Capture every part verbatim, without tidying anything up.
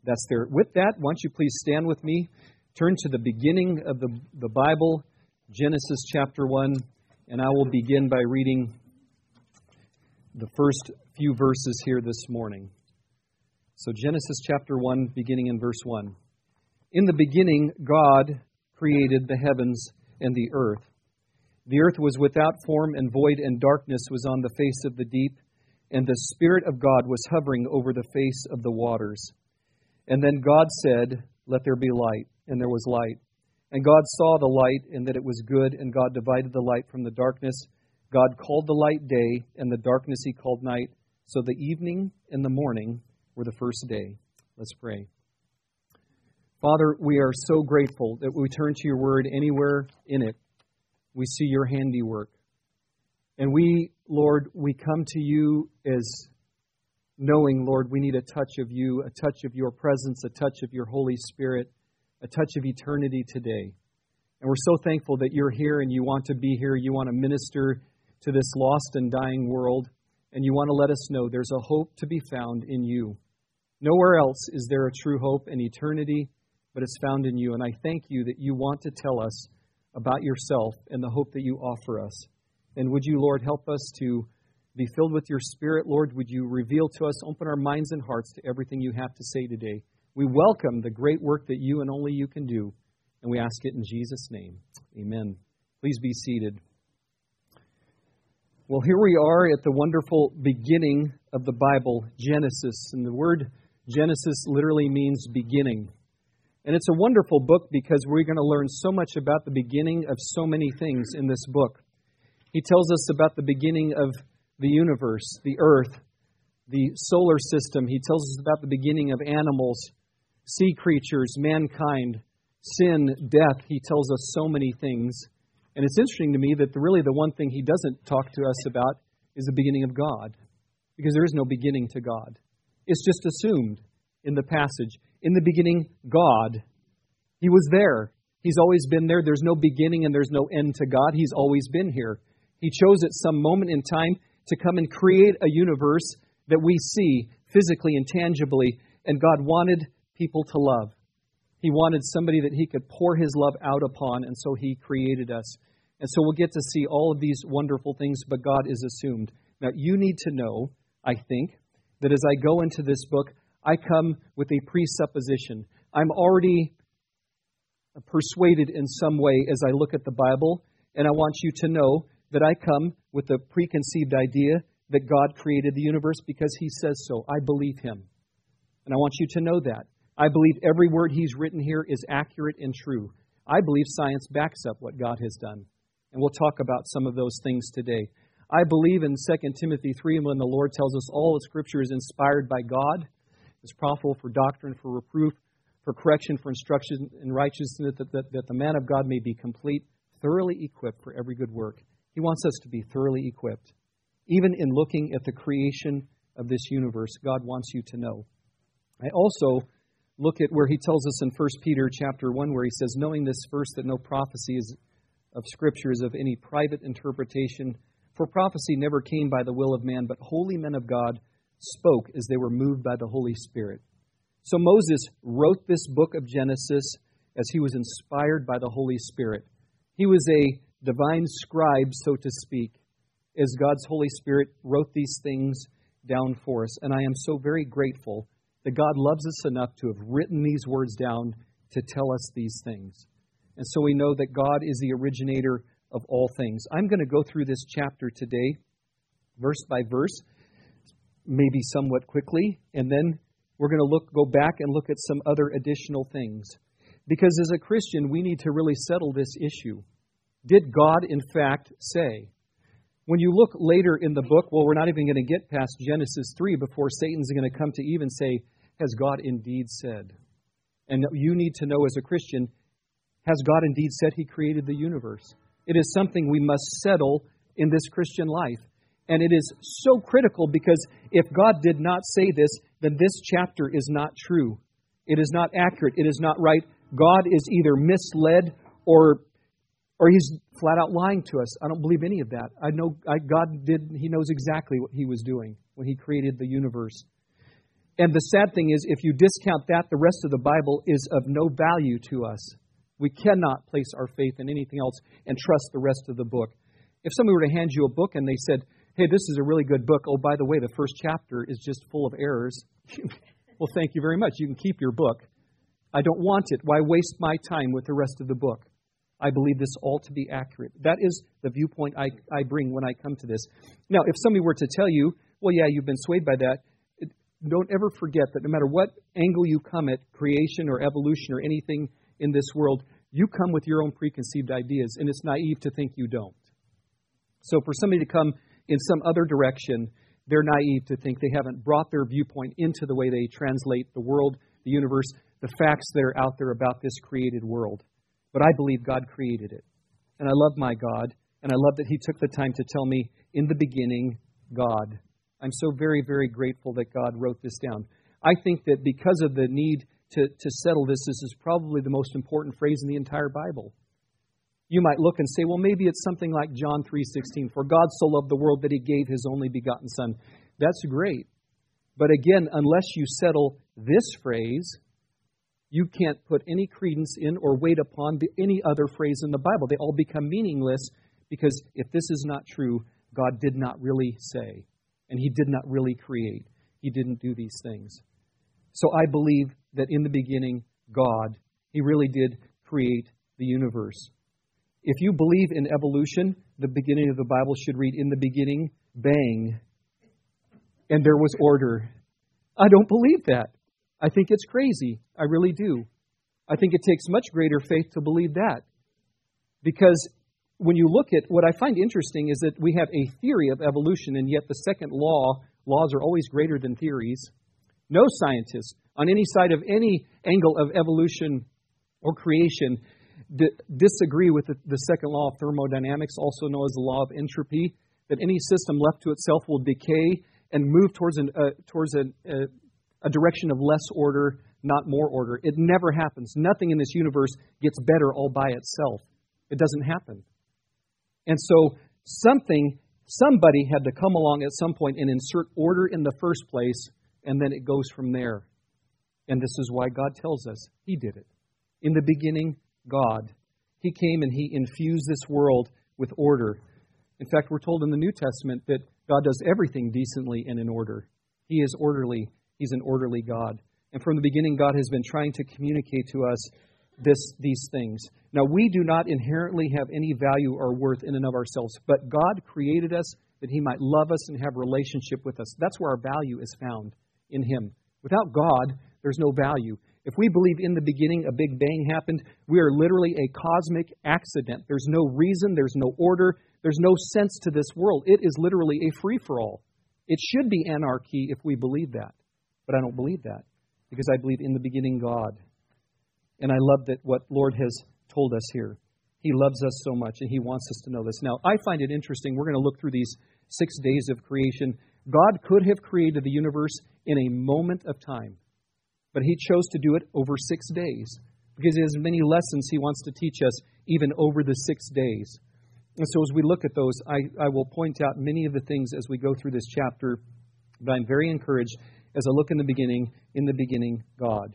That's there. With that, why don't you please stand with me? Turn to the beginning of the, the Bible, Genesis chapter one, and I will begin by reading the first few verses here this morning. So Genesis chapter one, beginning in verse one. In the beginning, God created the heavens and the earth. The earth was without form and void, and darkness was on the face of the deep, and the Spirit of God was hovering over the face of the waters. And then God said, "Let there be light," and there was light. And God saw the light, and that it was good, and God divided the light from the darkness. God called the light day, and the darkness He called night. So the evening and the morning were the first day. Let's pray. Father, we are so grateful that we turn to Your Word anywhere in it. We see Your handiwork. And we, Lord, we come to You as knowing, Lord, we need a touch of You, a touch of Your presence, a touch of Your Holy Spirit, a touch of eternity today. And we're so thankful that You're here and You want to be here. You want to minister to this lost and dying world. And You want to let us know there's a hope to be found in You. Nowhere else is there a true hope and eternity, but it's found in You. And I thank You that You want to tell us about Yourself and the hope that You offer us. And would You, Lord, help us to be filled with Your Spirit. Lord, would You reveal to us, open our minds and hearts to everything You have to say today. We welcome the great work that You and only You can do. And we ask it in Jesus' name. Amen. Please be seated. Well, here we are at the wonderful beginning of the Bible, Genesis. And the word Genesis literally means beginning. And it's a wonderful book because we're going to learn so much about the beginning of so many things in this book. He tells us about the beginning of the universe, the earth, the solar system. He tells us about the beginning of animals, sea creatures, mankind, sin, death. He tells us so many things. And it's interesting to me that the, really the one thing He doesn't talk to us about is the beginning of God. Because there is no beginning to God. It's just assumed in the passage. In the beginning, God. He was there. He's always been there. There's no beginning and there's no end to God. He's always been here. He chose at some moment in time to come and create a universe that we see physically and tangibly. And God wanted people to love. He wanted somebody that He could pour His love out upon, and so He created us. And so we'll get to see all of these wonderful things, but God is assumed. Now, you need to know, I think, that as I go into this book, I come with a presupposition. I'm already persuaded in some way as I look at the Bible, and I want you to know that I come with a preconceived idea that God created the universe because He says so. I believe Him. And I want you to know that. I believe every word He's written here is accurate and true. I believe science backs up what God has done. And we'll talk about some of those things today. I believe in Second Timothy three, when the Lord tells us all of Scripture is inspired by God, is profitable for doctrine, for reproof, for correction, for instruction in righteousness, that, that, that the man of God may be complete, thoroughly equipped for every good work. He wants us to be thoroughly equipped. Even in looking at the creation of this universe, God wants you to know. I also look at where He tells us in First Peter chapter one, where He says, knowing this first, that no prophecy is of Scripture is of any private interpretation, for prophecy never came by the will of man, but holy men of God spoke as they were moved by the Holy Spirit. So Moses wrote this book of Genesis as he was inspired by the Holy Spirit. He was a divine scribe, so to speak, as God's Holy Spirit wrote these things down for us. And I am so very grateful that God loves us enough to have written these words down to tell us these things. And so we know that God is the originator of all things. I'm going to go through this chapter today, verse by verse, maybe somewhat quickly, and then we're going to look, go back and look at some other additional things. Because as a Christian, we need to really settle this issue. Did God, in fact, say? When you look later in the book, well, we're not even going to get past Genesis three before Satan's going to come to Eve and say, has God indeed said? And you need to know as a Christian, has God indeed said He created the universe? It is something we must settle in this Christian life. And it is so critical because if God did not say this, then this chapter is not true. It is not accurate. It is not right. God is either misled or or He's flat out lying to us. I don't believe any of that. I know I, God did. He knows exactly what He was doing when He created the universe. And the sad thing is, if you discount that, the rest of the Bible is of no value to us. We cannot place our faith in anything else and trust the rest of the book. If somebody were to hand you a book and they said, hey, this is a really good book. Oh, by the way, the first chapter is just full of errors. Well, thank you very much. You can keep your book. I don't want it. Why waste my time with the rest of the book? I believe this all to be accurate. That is the viewpoint I, I bring when I come to this. Now, if somebody were to tell you, well, yeah, you've been swayed by that, it, don't ever forget that no matter what angle you come at creation or evolution or anything in this world, you come with your own preconceived ideas, and it's naive to think you don't. So for somebody to come in some other direction, they're naive to think they haven't brought their viewpoint into the way they translate the world, the universe, the facts that are out there about this created world. But I believe God created it. And I love my God, and I love that He took the time to tell me, in the beginning, God. I'm so very, very grateful that God wrote this down. I think that because of the need to, to settle this, this is probably the most important phrase in the entire Bible. You might look and say, well, maybe it's something like John three sixteen, for God so loved the world that He gave His only begotten Son. That's great. But again, unless you settle this phrase, you can't put any credence in or weight upon the, any other phrase in the Bible. They all become meaningless because if this is not true, God did not really say, and He did not really create. He didn't do these things. So I believe that in the beginning, God, He really did create the universe. If you believe in evolution, the beginning of the Bible should read, in the beginning, bang, and there was order. I don't believe that. I think it's crazy. I really do. I think it takes much greater faith to believe that. Because when you look at, what I find interesting is that we have a theory of evolution, and yet the second law, laws are always greater than theories. No scientist on any side of any angle of evolution or creation d- disagree with the, the second law of thermodynamics, also known as the law of entropy, that any system left to itself will decay and move towards an, uh, towards an, uh, a direction of less order, not more order. It never happens. Nothing in this universe gets better all by itself. It doesn't happen. And so something, somebody had to come along at some point and insert order in the first place, and then it goes from there. And this is why God tells us He did it. In the beginning, God. He came and He infused this world with order. In fact, we're told in the New Testament that God does everything decently and in order. He is orderly. He's an orderly God. And from the beginning, God has been trying to communicate to us this, these things. Now, we do not inherently have any value or worth in and of ourselves, but God created us that He might love us and have a relationship with us. That's where our value is found, in Him. Without God, there's no value. If we believe in the beginning a big bang happened, we are literally a cosmic accident. There's no reason, there's no order, there's no sense to this world. It is literally a free-for-all. It should be anarchy if we believe that. But I don't believe that, because I believe in the beginning God. And I love that what Lord has told us here. He loves us so much, and He wants us to know this. Now, I find it interesting. We're going to look through these six days of creation. God could have created the universe in a moment of time, but He chose to do it over six days because He has many lessons He wants to teach us even over the six days. And so as we look at those, I, I will point out many of the things as we go through this chapter, but I'm very encouraged as I look in the beginning, in the beginning, God.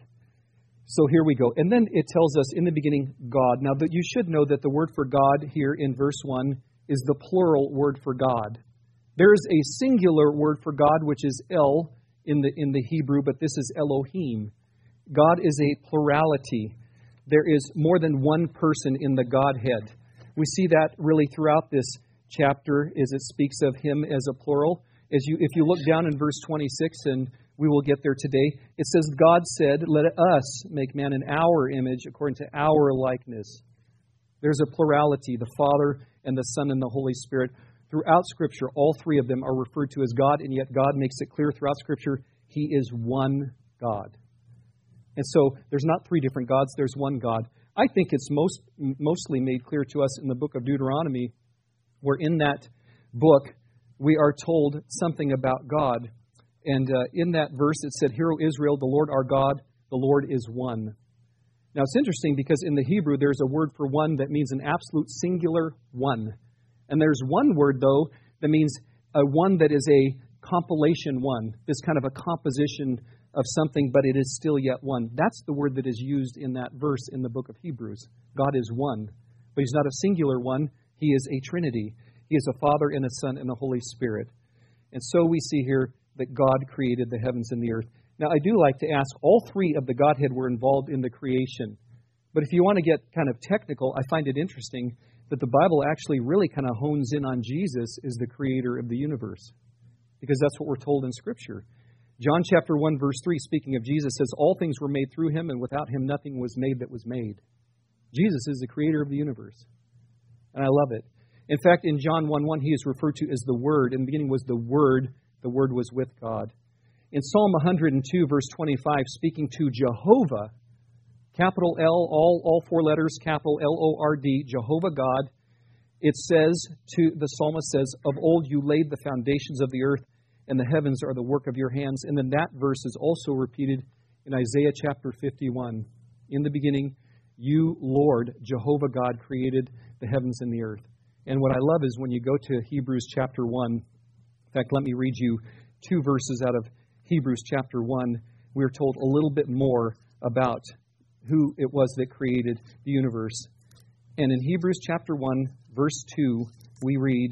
So here we go. And then it tells us in the beginning, God. Now, that you should know that the word for God here in verse one is the plural word for God. There is a singular word for God, which is El in the in the Hebrew, but this is Elohim. God is a plurality. There is more than one person in the Godhead. We see that really throughout this chapter as it speaks of Him as a plural. As you, if you look down in verse twenty-six, and we will get there today, it says, God said, let us make man in our image according to our likeness. There's a plurality, the Father and the Son and the Holy Spirit. Throughout Scripture, all three of them are referred to as God, and yet God makes it clear throughout Scripture, He is one God. And so there's not three different gods, there's one God. I think it's most mostly made clear to us in the book of Deuteronomy, where in that book we are told something about God. And uh, in that verse it said, Hear, O Israel, the Lord our God, the Lord is one. Now it's interesting because in the Hebrew there's a word for one that means an absolute singular one. And there's one word, though, that means a one that is a compilation one, this kind of a composition of something, but it is still yet one. That's the word that is used in that verse in the book of Hebrews. God is one, but He's not a singular one. He is a Trinity. He is a Father and a Son and a Holy Spirit. And so we see here that God created the heavens and the earth. Now, I do like to ask, all three of the Godhead were involved in the creation. But if you want to get kind of technical, I find it interesting that the Bible actually really kind of hones in on Jesus as the creator of the universe, because that's what we're told in Scripture. John chapter one, verse three, speaking of Jesus, says, all things were made through Him, and without Him nothing was made that was made. Jesus is the creator of the universe. And I love it. In fact, in John one one, He is referred to as the Word. In the beginning was the Word. The Word was with God. In Psalm one hundred two, verse twenty-five, speaking to Jehovah, capital L, all, all four letters, capital L O R D, Jehovah God, it says, to the psalmist says, of old you laid the foundations of the earth, and the heavens are the work of your hands. And then that verse is also repeated in Isaiah chapter fifty-one. In the beginning, you, Lord, Jehovah God, created the heavens and the earth. And what I love is when you go to Hebrews chapter one, in fact, let me read you two verses out of Hebrews chapter one. We're told a little bit more about who it was that created the universe. And in Hebrews chapter one, verse two, we read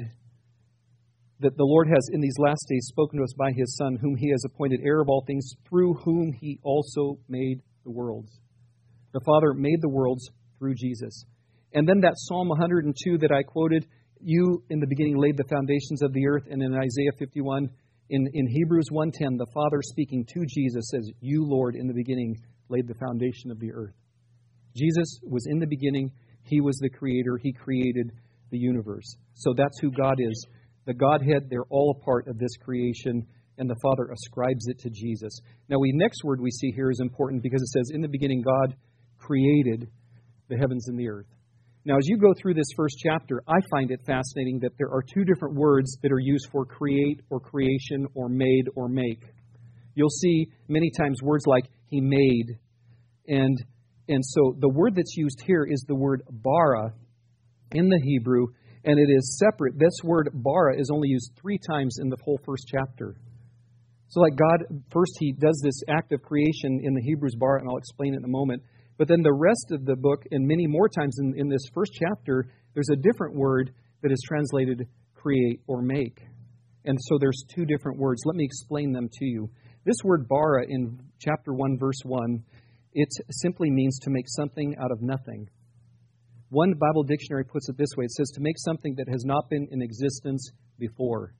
that the Lord has in these last days spoken to us by His Son, whom He has appointed heir of all things, through whom He also made the worlds. The Father made the worlds through Jesus. And then that Psalm one hundred two that I quoted, you in the beginning laid the foundations of the earth, and in Isaiah fifty-one, in, in Hebrews one ten, the Father speaking to Jesus says, you, Lord, in the beginning laid the foundation of the earth. Jesus was in the beginning. He was the creator. He created the universe. So that's who God is. The Godhead, they're all a part of this creation, and the Father ascribes it to Jesus. Now, the next word we see here is important because it says, in the beginning, God created the heavens and the earth. Now, as you go through this first chapter, I find it fascinating that there are two different words that are used for create or creation or made or make. You'll see many times words like He made. And, and so the word that's used here is the word bara in the Hebrew, and it is separate. This word bara is only used three times in the whole first chapter. So like God, first He does this act of creation in the Hebrews bara, and I'll explain it in a moment. But then the rest of the book, and many more times in, in this first chapter, there's a different word that is translated create or make. And so there's two different words. Let me explain them to you. This word bara in chapter one, verse one, it simply means to make something out of nothing. One Bible dictionary puts it this way. It says to make something that has not been in existence before.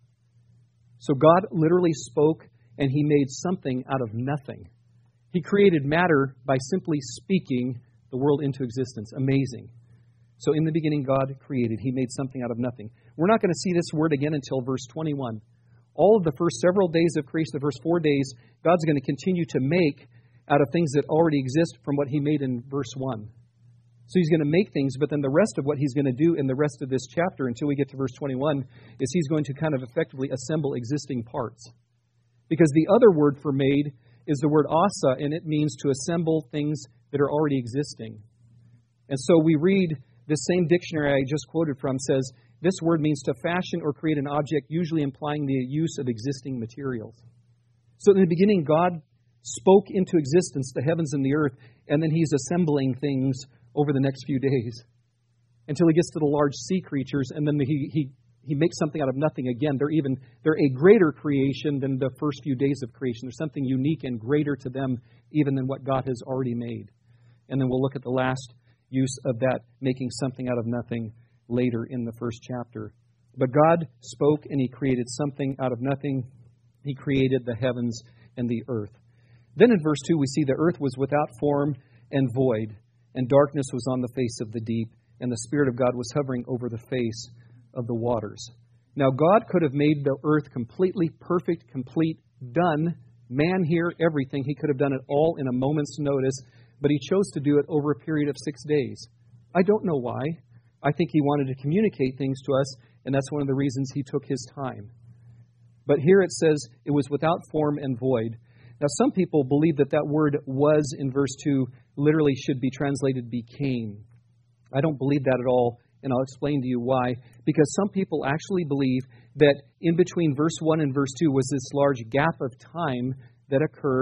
So God literally spoke and He made something out of nothing. He created matter by simply speaking the world into existence. Amazing. So in the beginning, God created. He made something out of nothing. We're not going to see this word again until verse twenty-one. All of the first several days of creation, the first four days, God's going to continue to make out of things that already exist from what He made in verse one. So He's going to make things, but then the rest of what He's going to do in the rest of this chapter until we get to verse twenty-one is He's going to kind of effectively assemble existing parts. Because the other word for made is the word asa, and it means to assemble things that are already existing. And so we read this same dictionary I just quoted from says, this word means to fashion or create an object, usually implying the use of existing materials. So in the beginning, God spoke into existence the heavens and the earth, and then He's assembling things over the next few days until He gets to the large sea creatures, and then He He He makes something out of nothing again. They're even they're a greater creation than the first few days of creation. There's something unique and greater to them even than what God has already made. And then we'll look at the last use of that, making something out of nothing, later in the first chapter. But God spoke and He created something out of nothing. He created the heavens and the earth. Then in verse two we see the earth was without form and void, and darkness was on the face of the deep, and the Spirit of God was hovering over the face of the waters. Now God could have made the earth completely perfect, complete, done, man here, everything. He could have done it all in a moment's notice, but He chose to do it over a period of six days. I don't know why. I think He wanted to communicate things to us, and that's one of the reasons He took His time. But here it says it was without form and void. Now some people believe that that word was in verse two literally should be translated became. I don't believe that at all. And I'll explain to you why. Because some people actually believe that in between verse one and verse two was this large gap of time that occurred.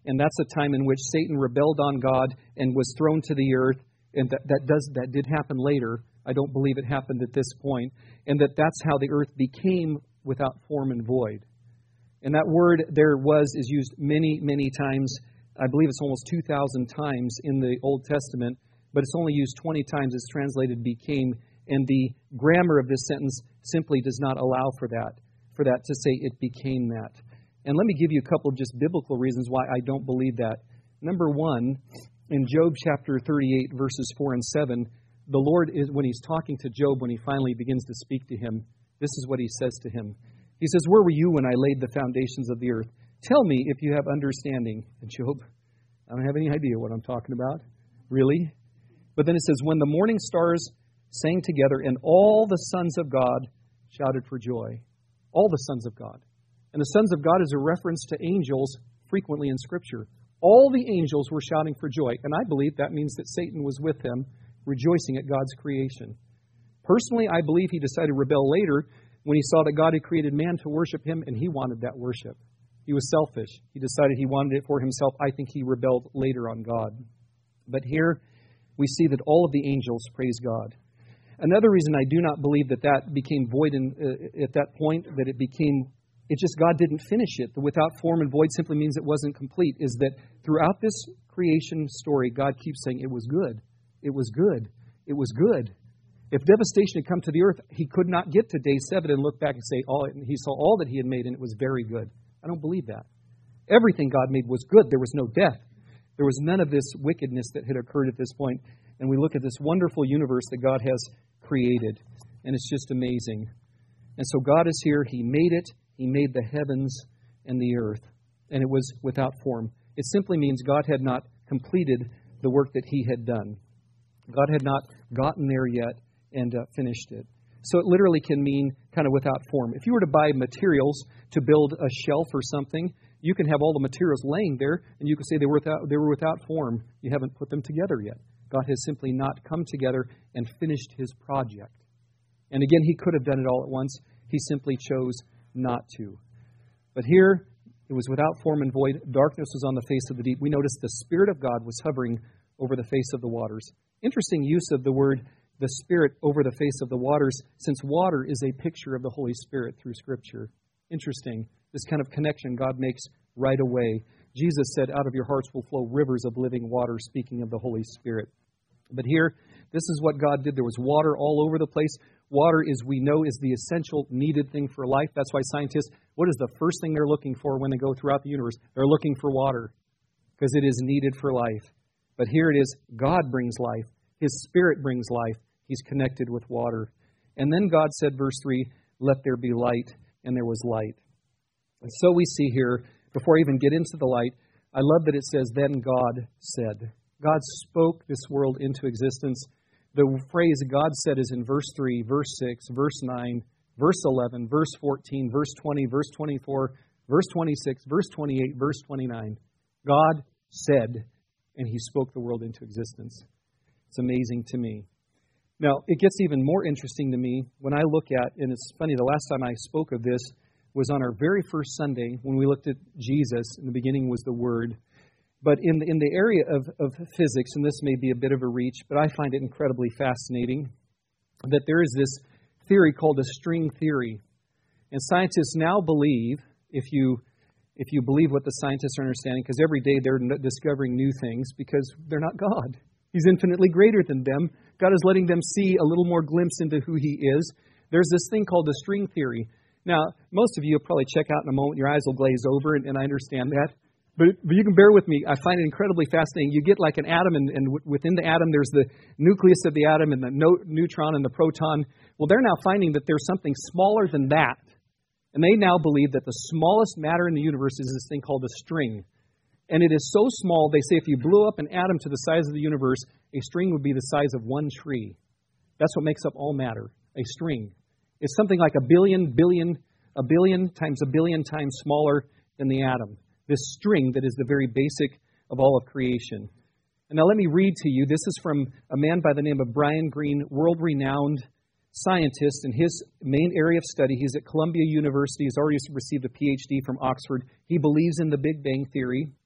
And that's a time in which Satan rebelled on God and was thrown to the earth. And that, that, does, that did happen later. I don't believe it happened at this point. And that that's how the earth became without form and void. And that word there was is used many, many times. I believe it's almost two thousand times in the Old Testament. But it's only used twenty times. It's translated became. And the grammar of this sentence simply does not allow for that. For that to say it became that. And let me give you a couple of just biblical reasons why I don't believe that. Number one, in Job chapter thirty-eight, verses four and seven, the Lord is, when He's talking to Job, when He finally begins to speak to him, this is what He says to him. He says, "Where were you when I laid the foundations of the earth? Tell me if you have understanding." And Job, I don't have any idea what I'm talking about. Really? But then it says, "When the morning stars sang together and all the sons of God shouted for joy." All the sons of God. And the sons of God is a reference to angels frequently in Scripture. All the angels were shouting for joy. And I believe that means that Satan was with them, rejoicing at God's creation. Personally, I believe he decided to rebel later when he saw that God had created man to worship him, and he wanted that worship. He was selfish. He decided he wanted it for himself. I think he rebelled later on God. But here we see that all of the angels praise God. Another reason I do not believe that that became void in, uh, at that point, that it became, it just God didn't finish it. The without form and void simply means it wasn't complete, is that throughout this creation story, God keeps saying it was good. It was good. It was good. If devastation had come to the earth, He could not get to day seven and look back and say, all, He saw all that He had made and it was very good. I don't believe that. Everything God made was good. There was no death. There was none of this wickedness that had occurred at this point. And we look at this wonderful universe that God has created. And it's just amazing. And so God is here. He made it. He made the heavens and the earth. And it was without form. It simply means God had not completed the work that He had done. God had not gotten there yet and uh, finished it. So it literally can mean kind of without form. If you were to buy materials to build a shelf or something, you can have all the materials laying there, and you can say they were without, they were without form. You haven't put them together yet. God has simply not come together and finished His project. And again, He could have done it all at once. He simply chose not to. But here, it was without form and void. Darkness was on the face of the deep. We noticed the Spirit of God was hovering over the face of the waters. Interesting use of the word, the Spirit over the face of the waters, since water is a picture of the Holy Spirit through Scripture. Interesting. This kind of connection God makes right away. Jesus said, "Out of your hearts will flow rivers of living water," speaking of the Holy Spirit. But here, this is what God did. There was water all over the place. Water, as we know, is the essential needed thing for life. That's why scientists, what is the first thing they're looking for when they go throughout the universe? They're looking for water, because it is needed for life. But here it is, God brings life. His Spirit brings life. He's connected with water. And then God said, verse three, "Let there be light," and there was light. And so we see here, before I even get into the light, I love that it says, "Then God said." God spoke this world into existence. The phrase God said is in verse three, verse six, verse nine, verse eleven, verse fourteen, verse twenty, verse twenty-four, verse twenty-six, verse twenty-eight, verse twenty-nine. God said, and He spoke the world into existence. It's amazing to me. Now, it gets even more interesting to me when I look at, and it's funny, the last time I spoke of this was on our very first Sunday when we looked at Jesus. In the beginning was the Word. But in the, in the area of, of physics, and this may be a bit of a reach, but I find it incredibly fascinating, that there is this theory called a string theory. And scientists now believe, if you if you believe what the scientists are understanding, because every day they're discovering new things, because they're not God. He's infinitely greater than them. God is letting them see a little more glimpse into who He is. There's this thing called the string theory. Now, most of you will probably check out in a moment. Your eyes will glaze over, and, and I understand that. But, but you can bear with me. I find it incredibly fascinating. You get like an atom, and, and w- within the atom, there's the nucleus of the atom and the no, neutron and the proton. Well, they're now finding that there's something smaller than that. And they now believe that the smallest matter in the universe is this thing called a string. And it is so small, they say if you blew up an atom to the size of the universe, a string would be the size of one tree. That's what makes up all matter, a string. It's something like a billion, billion, a billion times a billion times smaller than the atom. This string that is the very basic of all of creation. And now let me read to you. This is from a man by the name of Brian Greene, world-renowned scientist in his main area of study. He's at Columbia University. He's already received a P H D from Oxford. He believes in the Big Bang Theory.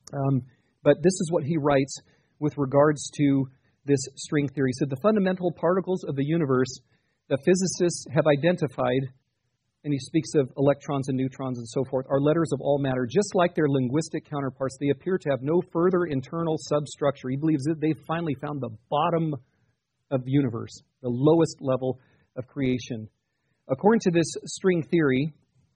Um, but this is what he writes with regards to this string theory. He said, the fundamental particles of the universe that physicists have identified, and he speaks of electrons and neutrons and so forth, are letters of all matter. Just like their linguistic counterparts, they appear to have no further internal substructure. He believes that they've finally found the bottom of the universe, the lowest level of creation. According to this string theory,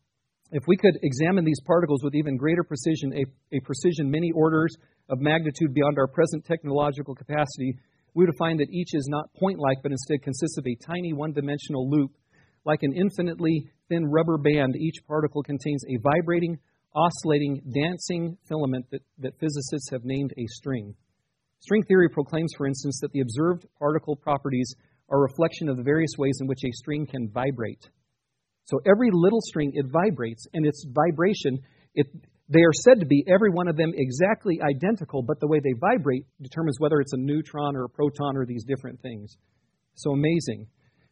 if we could examine these particles with even greater precision, a, a precision many orders of magnitude beyond our present technological capacity, we would find that each is not point-like, but instead consists of a tiny one-dimensional loop. Like an infinitely thin rubber band, each particle contains a vibrating, oscillating, dancing filament that, that physicists have named a string. String theory proclaims, for instance, that the observed particle properties are a reflection of the various ways in which a string can vibrate. So every little string, it vibrates, and its vibration, it, they are said to be, every one of them, exactly identical, but the way they vibrate determines whether it's a neutron or a proton or these different things. So amazing.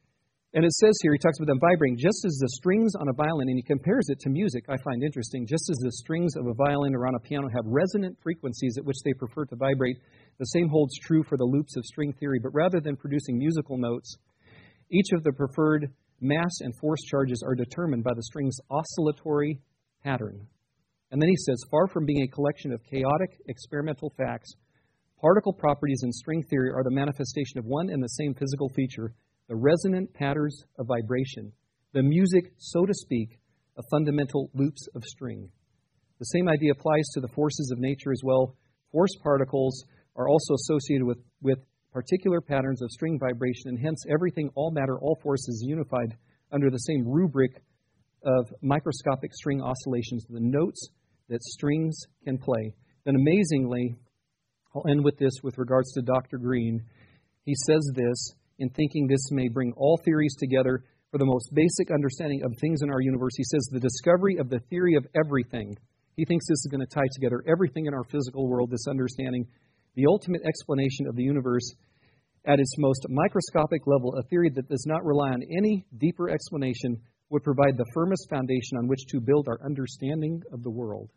And it says here, he talks about them vibrating just as the strings on a violin, and he compares it to music, I find interesting. Just as the strings of a violin or on a piano have resonant frequencies at which they prefer to vibrate, the same holds true for the loops of string theory. But rather than producing musical notes, each of the preferred mass and force charges are determined by the string's oscillatory pattern. And then he says, far from being a collection of chaotic experimental facts, particle properties in string theory are the manifestation of one and the same physical feature, the resonant patterns of vibration, the music, so to speak, of fundamental loops of string. The same idea applies to the forces of nature as well. Force particles are also associated with, with particular patterns of string vibration, and hence everything, all matter, all forces unified under the same rubric of microscopic string oscillations, the notes that strings can play. Then amazingly, I'll end with this with regards to Doctor Green. He says this, in thinking this may bring all theories together for the most basic understanding of things in our universe. He says the discovery of the theory of everything. He thinks this is going to tie together everything in our physical world, this understanding, the ultimate explanation of the universe at its most microscopic level, a theory that does not rely on any deeper explanation, would provide the firmest foundation on which to build our understanding of the world.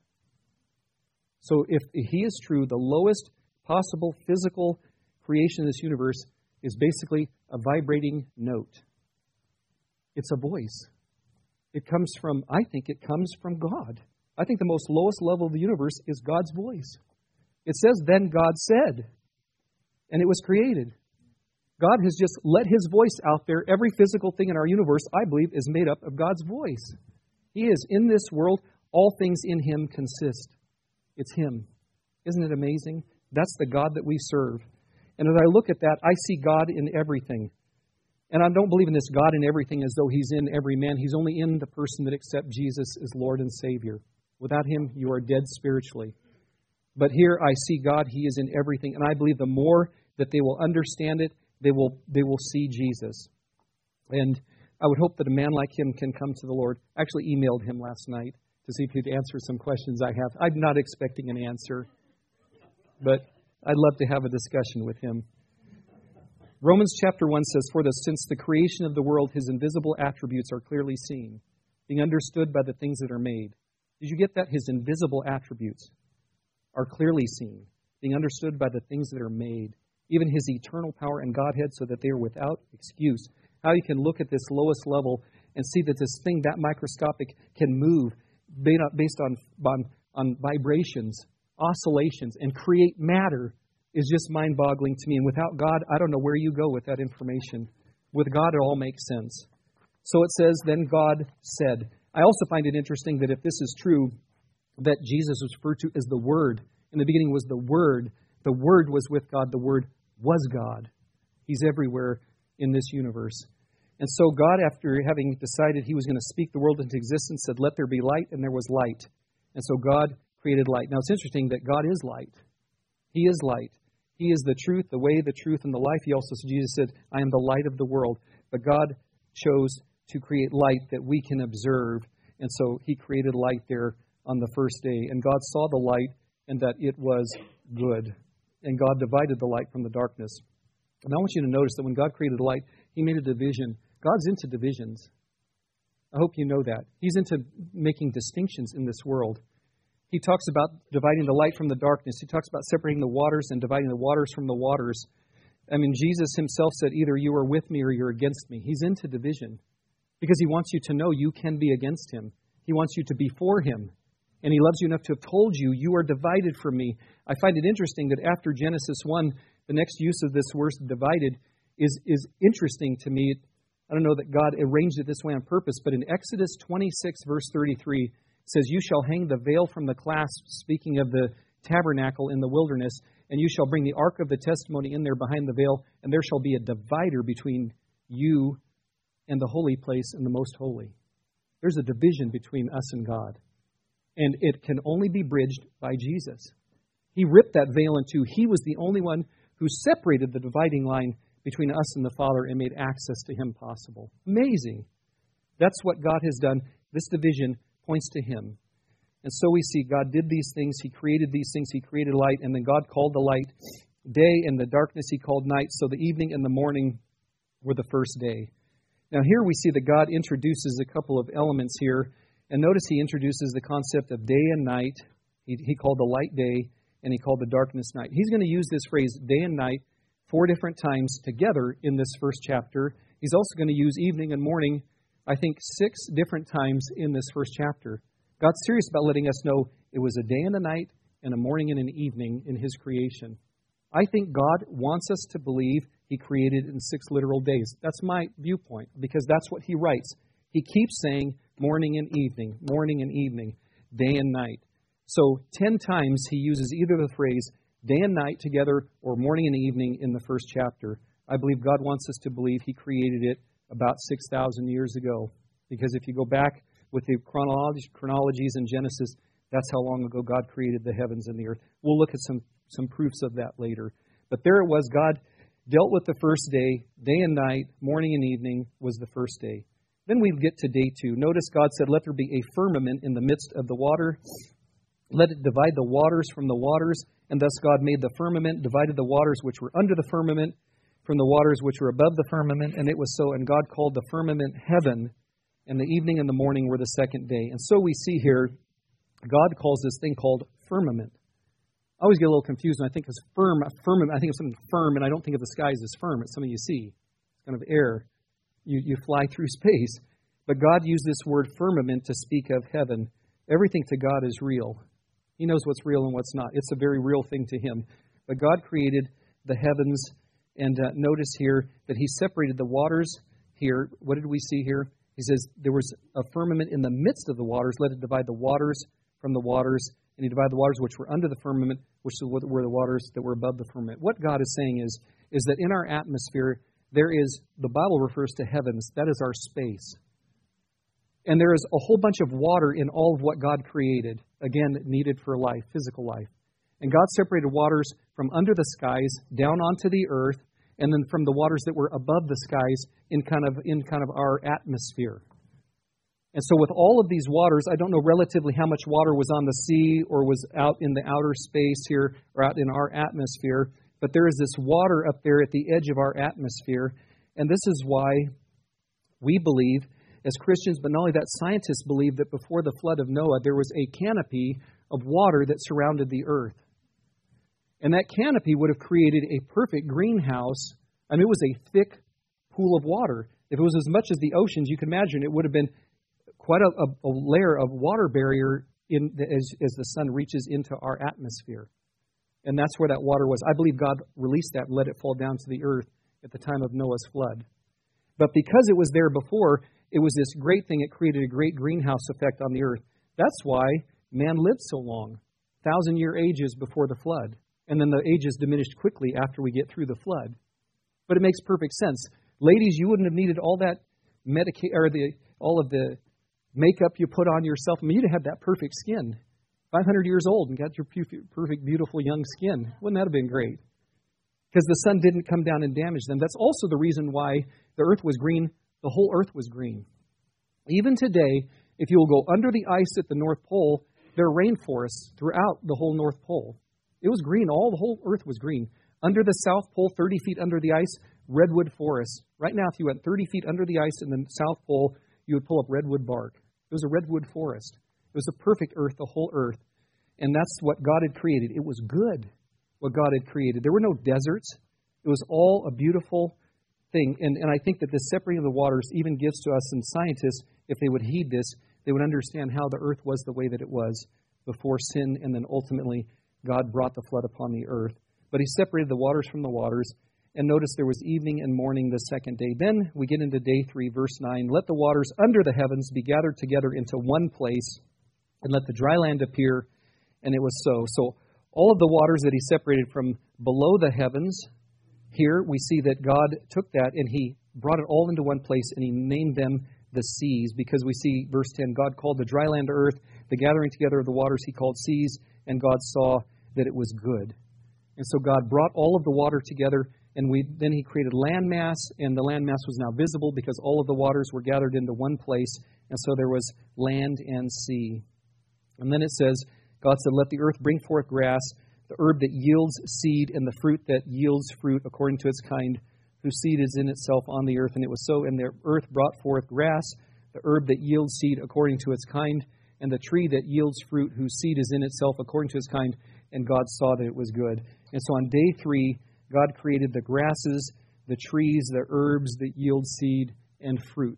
So if he is true, the lowest possible physical creation of this universe is basically a vibrating note. It's a voice. It comes from, I think it comes from God. I think the most lowest level of the universe is God's voice. It says, then God said, and it was created. God has just let His voice out there. Every physical thing in our universe, I believe, is made up of God's voice. He is in this world. All things in Him consist. It's Him. Isn't it amazing? That's the God that we serve. And as I look at that, I see God in everything. And I don't believe in this God in everything as though He's in every man. He's only in the person that accepts Jesus as Lord and Savior. Without Him, you are dead spiritually. But here I see God. He is in everything. And I believe the more that they will understand it, they will they will see Jesus. And I would hope that a man like him can come to the Lord. I actually emailed him last night to see if he'd answer some questions I have. I'm not expecting an answer, but I'd love to have a discussion with him. Romans chapter one says, For the, since the creation of the world, His invisible attributes are clearly seen, being understood by the things that are made. Did you get that? His invisible attributes are clearly seen, being understood by the things that are made. Even His eternal power and Godhead, so that they are without excuse. How you can look at this lowest level and see that this thing, that microscopic, can move based on, on, on vibrations, oscillations, and create matter is just mind-boggling to me. And without God, I don't know where you go with that information. With God, it all makes sense. So it says, then God said. I also find it interesting that if this is true, that Jesus was referred to as the Word. In the beginning was the Word. The Word was with God. The Word was God. He's everywhere in this universe. And so God, after having decided He was going to speak the world into existence, said, let there be light, and there was light. And so God created light. Now it's interesting that God is light. He is light. He is the truth, the way, the truth, and the life. He also, Jesus said, I am the light of the world. But God chose to create light that we can observe. And so He created light there on the first day. And God saw the light and that it was good. And God divided the light from the darkness. And I want you to notice that when God created the light, He made a division. God's into divisions. I hope you know that. He's into making distinctions in this world. He talks about dividing the light from the darkness. He talks about separating the waters and dividing the waters from the waters. I mean, Jesus himself said, either you are with me or you're against me. He's into division because he wants you to know you can be against him. He wants you to be for him. And he loves you enough to have told you, you are divided from me. I find it interesting that after Genesis one, the next use of this word divided is, is interesting to me. I don't know that God arranged it this way on purpose, but in Exodus twenty-six, verse thirty-three, it says, you shall hang the veil from the clasp, speaking of the tabernacle in the wilderness, and you shall bring the ark of the testimony in there behind the veil, and there shall be a divider between you and the holy place and the most holy. There's a division between us and God, and it can only be bridged by Jesus. He ripped that veil in two. He was the only one who separated the dividing line between us and the Father and made access to him possible. Amazing. That's what God has done. This division points to him. And so we see God did these things. He created these things. He created light. And then God called the light day, and the darkness he called night. So the evening and the morning were the first day. Now here we see that God introduces a couple of elements here. And notice he introduces the concept of day and night. He, he called the light day, and he called the darkness night. He's going to use this phrase day and night four different times together in this first chapter. He's also going to use evening and morning, I think, six different times in this first chapter. God's serious about letting us know it was a day and a night and a morning and an evening in his creation. I think God wants us to believe he created in six literal days. That's my viewpoint, because that's what he writes. He keeps saying morning and evening, morning and evening, day and night. So ten times he uses either the phrase day and night together or morning and evening in the first chapter. I believe God wants us to believe he created it about six thousand years ago. Because if you go back with the chronologies in Genesis, that's how long ago God created the heavens and the earth. We'll look at some, some proofs of that later. But there it was, God dealt with the first day, day and night, morning and evening was the first day. Then we get to day two. Notice God said, let there be a firmament in the midst of the water. Let it divide the waters from the waters. And thus God made the firmament, divided the waters which were under the firmament from the waters which were above the firmament. And it was so. And God called the firmament heaven. And the evening and the morning were the second day. And so we see here, God calls this thing called firmament. I always get a little confused when I think of firm, firmament. I think of something firm, and I don't think of the skies as firm. It's something you see. It's kind of air. You, you fly through space. But God used this word firmament to speak of heaven. Everything to God is real. He knows what's real and what's not. It's a very real thing to him. But God created the heavens, and uh, notice here that he separated the waters here. What did we see here? He says there was a firmament in the midst of the waters. Let it divide the waters from the waters. And he divided the waters which were under the firmament, which were the waters that were above the firmament. What God is saying is, is that in our atmosphere, there is, the Bible refers to heavens. That is our space. And there is a whole bunch of water in all of what God created, again, needed for life, physical life. And God separated waters from under the skies down onto the earth, and then from the waters that were above the skies in kind of in kind of our atmosphere. And so with all of these waters, I don't know relatively how much water was on the sea or was out in the outer space here or out in our atmosphere, but there is this water up there at the edge of our atmosphere. And this is why we believe as Christians, but not only that, scientists believe that before the flood of Noah, there was a canopy of water that surrounded the earth. And that canopy would have created a perfect greenhouse. I mean, it was a thick pool of water. If it was as much as the oceans, you can imagine it would have been quite a, a, a layer of water barrier in the, as, as the sun reaches into our atmosphere. And that's where that water was. I believe God released that and let it fall down to the earth at the time of Noah's flood. But because it was there before, it was this great thing. It created a great greenhouse effect on the earth. That's why man lived so long, thousand-year ages before the flood. And then the ages diminished quickly after we get through the flood. But it makes perfect sense. Ladies, you wouldn't have needed all that medica- or the all of the makeup you put on yourself. I mean, you'd have had that perfect skin. five hundred years old and got your perfect, beautiful young skin. Wouldn't that have been great? Because the sun didn't come down and damage them. That's also the reason why the earth was green. The whole earth was green. Even today, if you will go under the ice at the North Pole, there are rainforests throughout the whole North Pole. It was green. All the whole earth was green. Under the South Pole, thirty feet under the ice, redwood forests. Right now, if you went thirty feet under the ice in the South Pole, you would pull up redwood bark. It was a redwood forest. It was a perfect earth, the whole earth. And that's what God had created. It was good, what God had created. There were no deserts. It was all a beautiful thing. And, and I think that this separating of the waters even gives to us, and scientists, if they would heed this, they would understand how the earth was the way that it was before sin, and then ultimately God brought the flood upon the earth. But he separated the waters from the waters. And notice there was evening and morning the second day. Then we get into day three, verse nine. Let the waters under the heavens be gathered together into one place, and let the dry land appear. And it was so. So all of the waters that he separated from below the heavens, here we see that God took that and he brought it all into one place, and he named them the seas, because we see, verse ten, God called the dry land earth, the gathering together of the waters he called seas, and God saw that it was good. And so God brought all of the water together, and we then he created landmass, and the landmass was now visible because all of the waters were gathered into one place, and so there was land and sea. And then it says, God said, let the earth bring forth grass, the herb that yields seed, and the fruit that yields fruit according to its kind, whose seed is in itself on the earth. And it was so. And the earth brought forth grass, the herb that yields seed according to its kind, and the tree that yields fruit, whose seed is in itself according to its kind. And God saw that it was good. And so on day three, God created the grasses, the trees, the herbs that yield seed and fruit.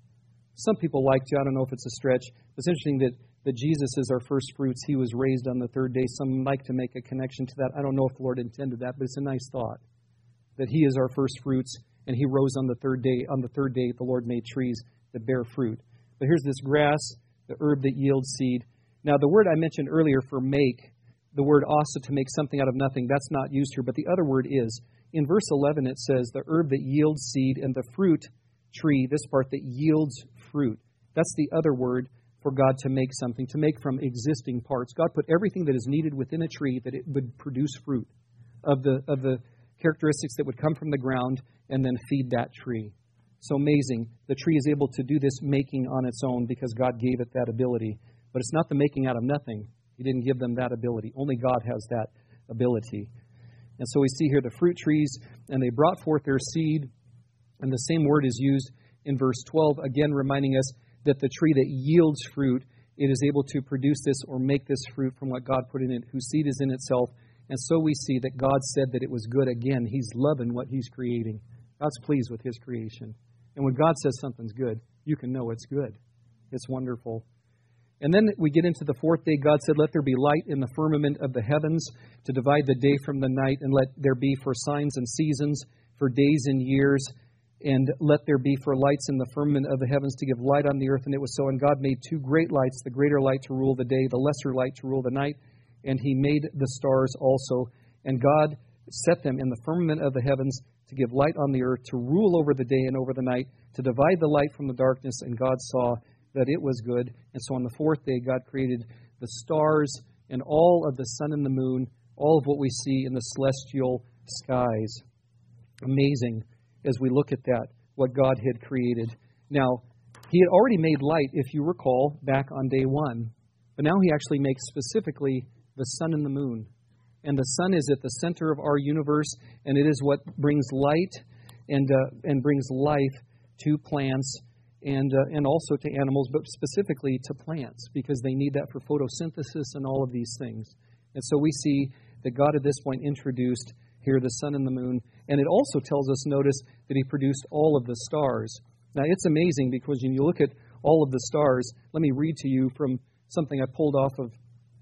Some people like to, I don't know if it's a stretch, but it's interesting that that Jesus is our first fruits. He was raised on the third day. Some like to make a connection to that. I don't know if the Lord intended that, but it's a nice thought. That he is our first fruits, and he rose on the third day. On the third day, the Lord made trees that bear fruit. But here's this grass, the herb that yields seed. Now, the word I mentioned earlier for make, the word also to make something out of nothing, that's not used here, but the other word is. In verse eleven, it says, the herb that yields seed, and the fruit tree, this part that yields fruit. That's the other word for God to make something, to make from existing parts. God put everything that is needed within a tree that it would produce fruit of the of the characteristics that would come from the ground and then feed that tree. So amazing. The tree is able to do this making on its own because God gave it that ability. But it's not the making out of nothing. He didn't give them that ability. Only God has that ability. And so we see here the fruit trees, and they brought forth their seed. And the same word is used in verse twelve, again reminding us that the tree that yields fruit, it is able to produce this or make this fruit from what God put in it, whose seed is in itself. And so we see that God said that it was good. Again, he's loving what he's creating. God's pleased with his creation. And when God says something's good, you can know it's good. It's wonderful. And then we get into the fourth day. God said, let there be light in the firmament of the heavens to divide the day from the night, and let there be for signs and seasons, for days and years, and let there be for lights in the firmament of the heavens to give light on the earth. And it was so. And God made two great lights, the greater light to rule the day, the lesser light to rule the night. And he made the stars also. And God set them in the firmament of the heavens to give light on the earth, to rule over the day and over the night, to divide the light from the darkness. And God saw that it was good. And so on the fourth day, God created the stars and all of the sun and the moon, all of what we see in the celestial skies. Amazing. As we look at that, what God had created. Now, he had already made light, if you recall, back on day one. But now he actually makes specifically the sun and the moon. And the sun is at the center of our universe, and it is what brings light and uh, and brings life to plants and uh, and also to animals, but specifically to plants, because they need that for photosynthesis and all of these things. And so we see that God at this point introduced here the sun and the moon. And it also tells us, notice, that he produced all of the stars. Now, it's amazing because when you look at all of the stars, let me read to you from something I pulled off of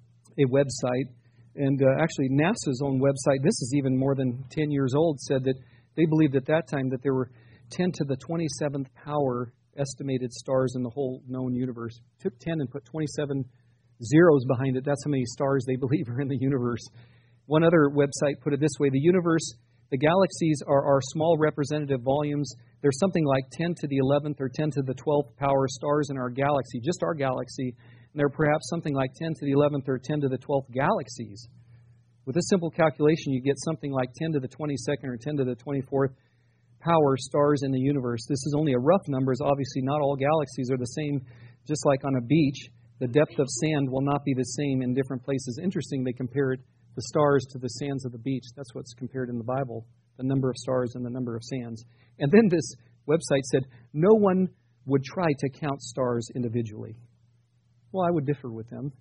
a website. And uh, actually, NASA's own website, this is even more than ten years old, said that they believed at that time that there were ten to the twenty-seventh power estimated stars in the whole known universe. Took ten and put twenty-seven zeros behind it. That's how many stars they believe are in the universe. One other website put it this way: the universe, the galaxies are our small representative volumes. There's something like ten to the eleventh or ten to the twelfth power stars in our galaxy, just our galaxy. And there are perhaps something like ten to the eleventh or ten to the twelfth galaxies. With this simple calculation, you get something like ten to the twenty-second or ten to the twenty-fourth power stars in the universe. This is only a rough number, as obviously not all galaxies are the same. Just like on a beach, the depth of sand will not be the same in different places. Interesting, they compare it, the stars to the sands of the beach. That's what's compared in the Bible, the number of stars and the number of sands. And then this website said, no one would try to count stars individually. Well, I would differ with them.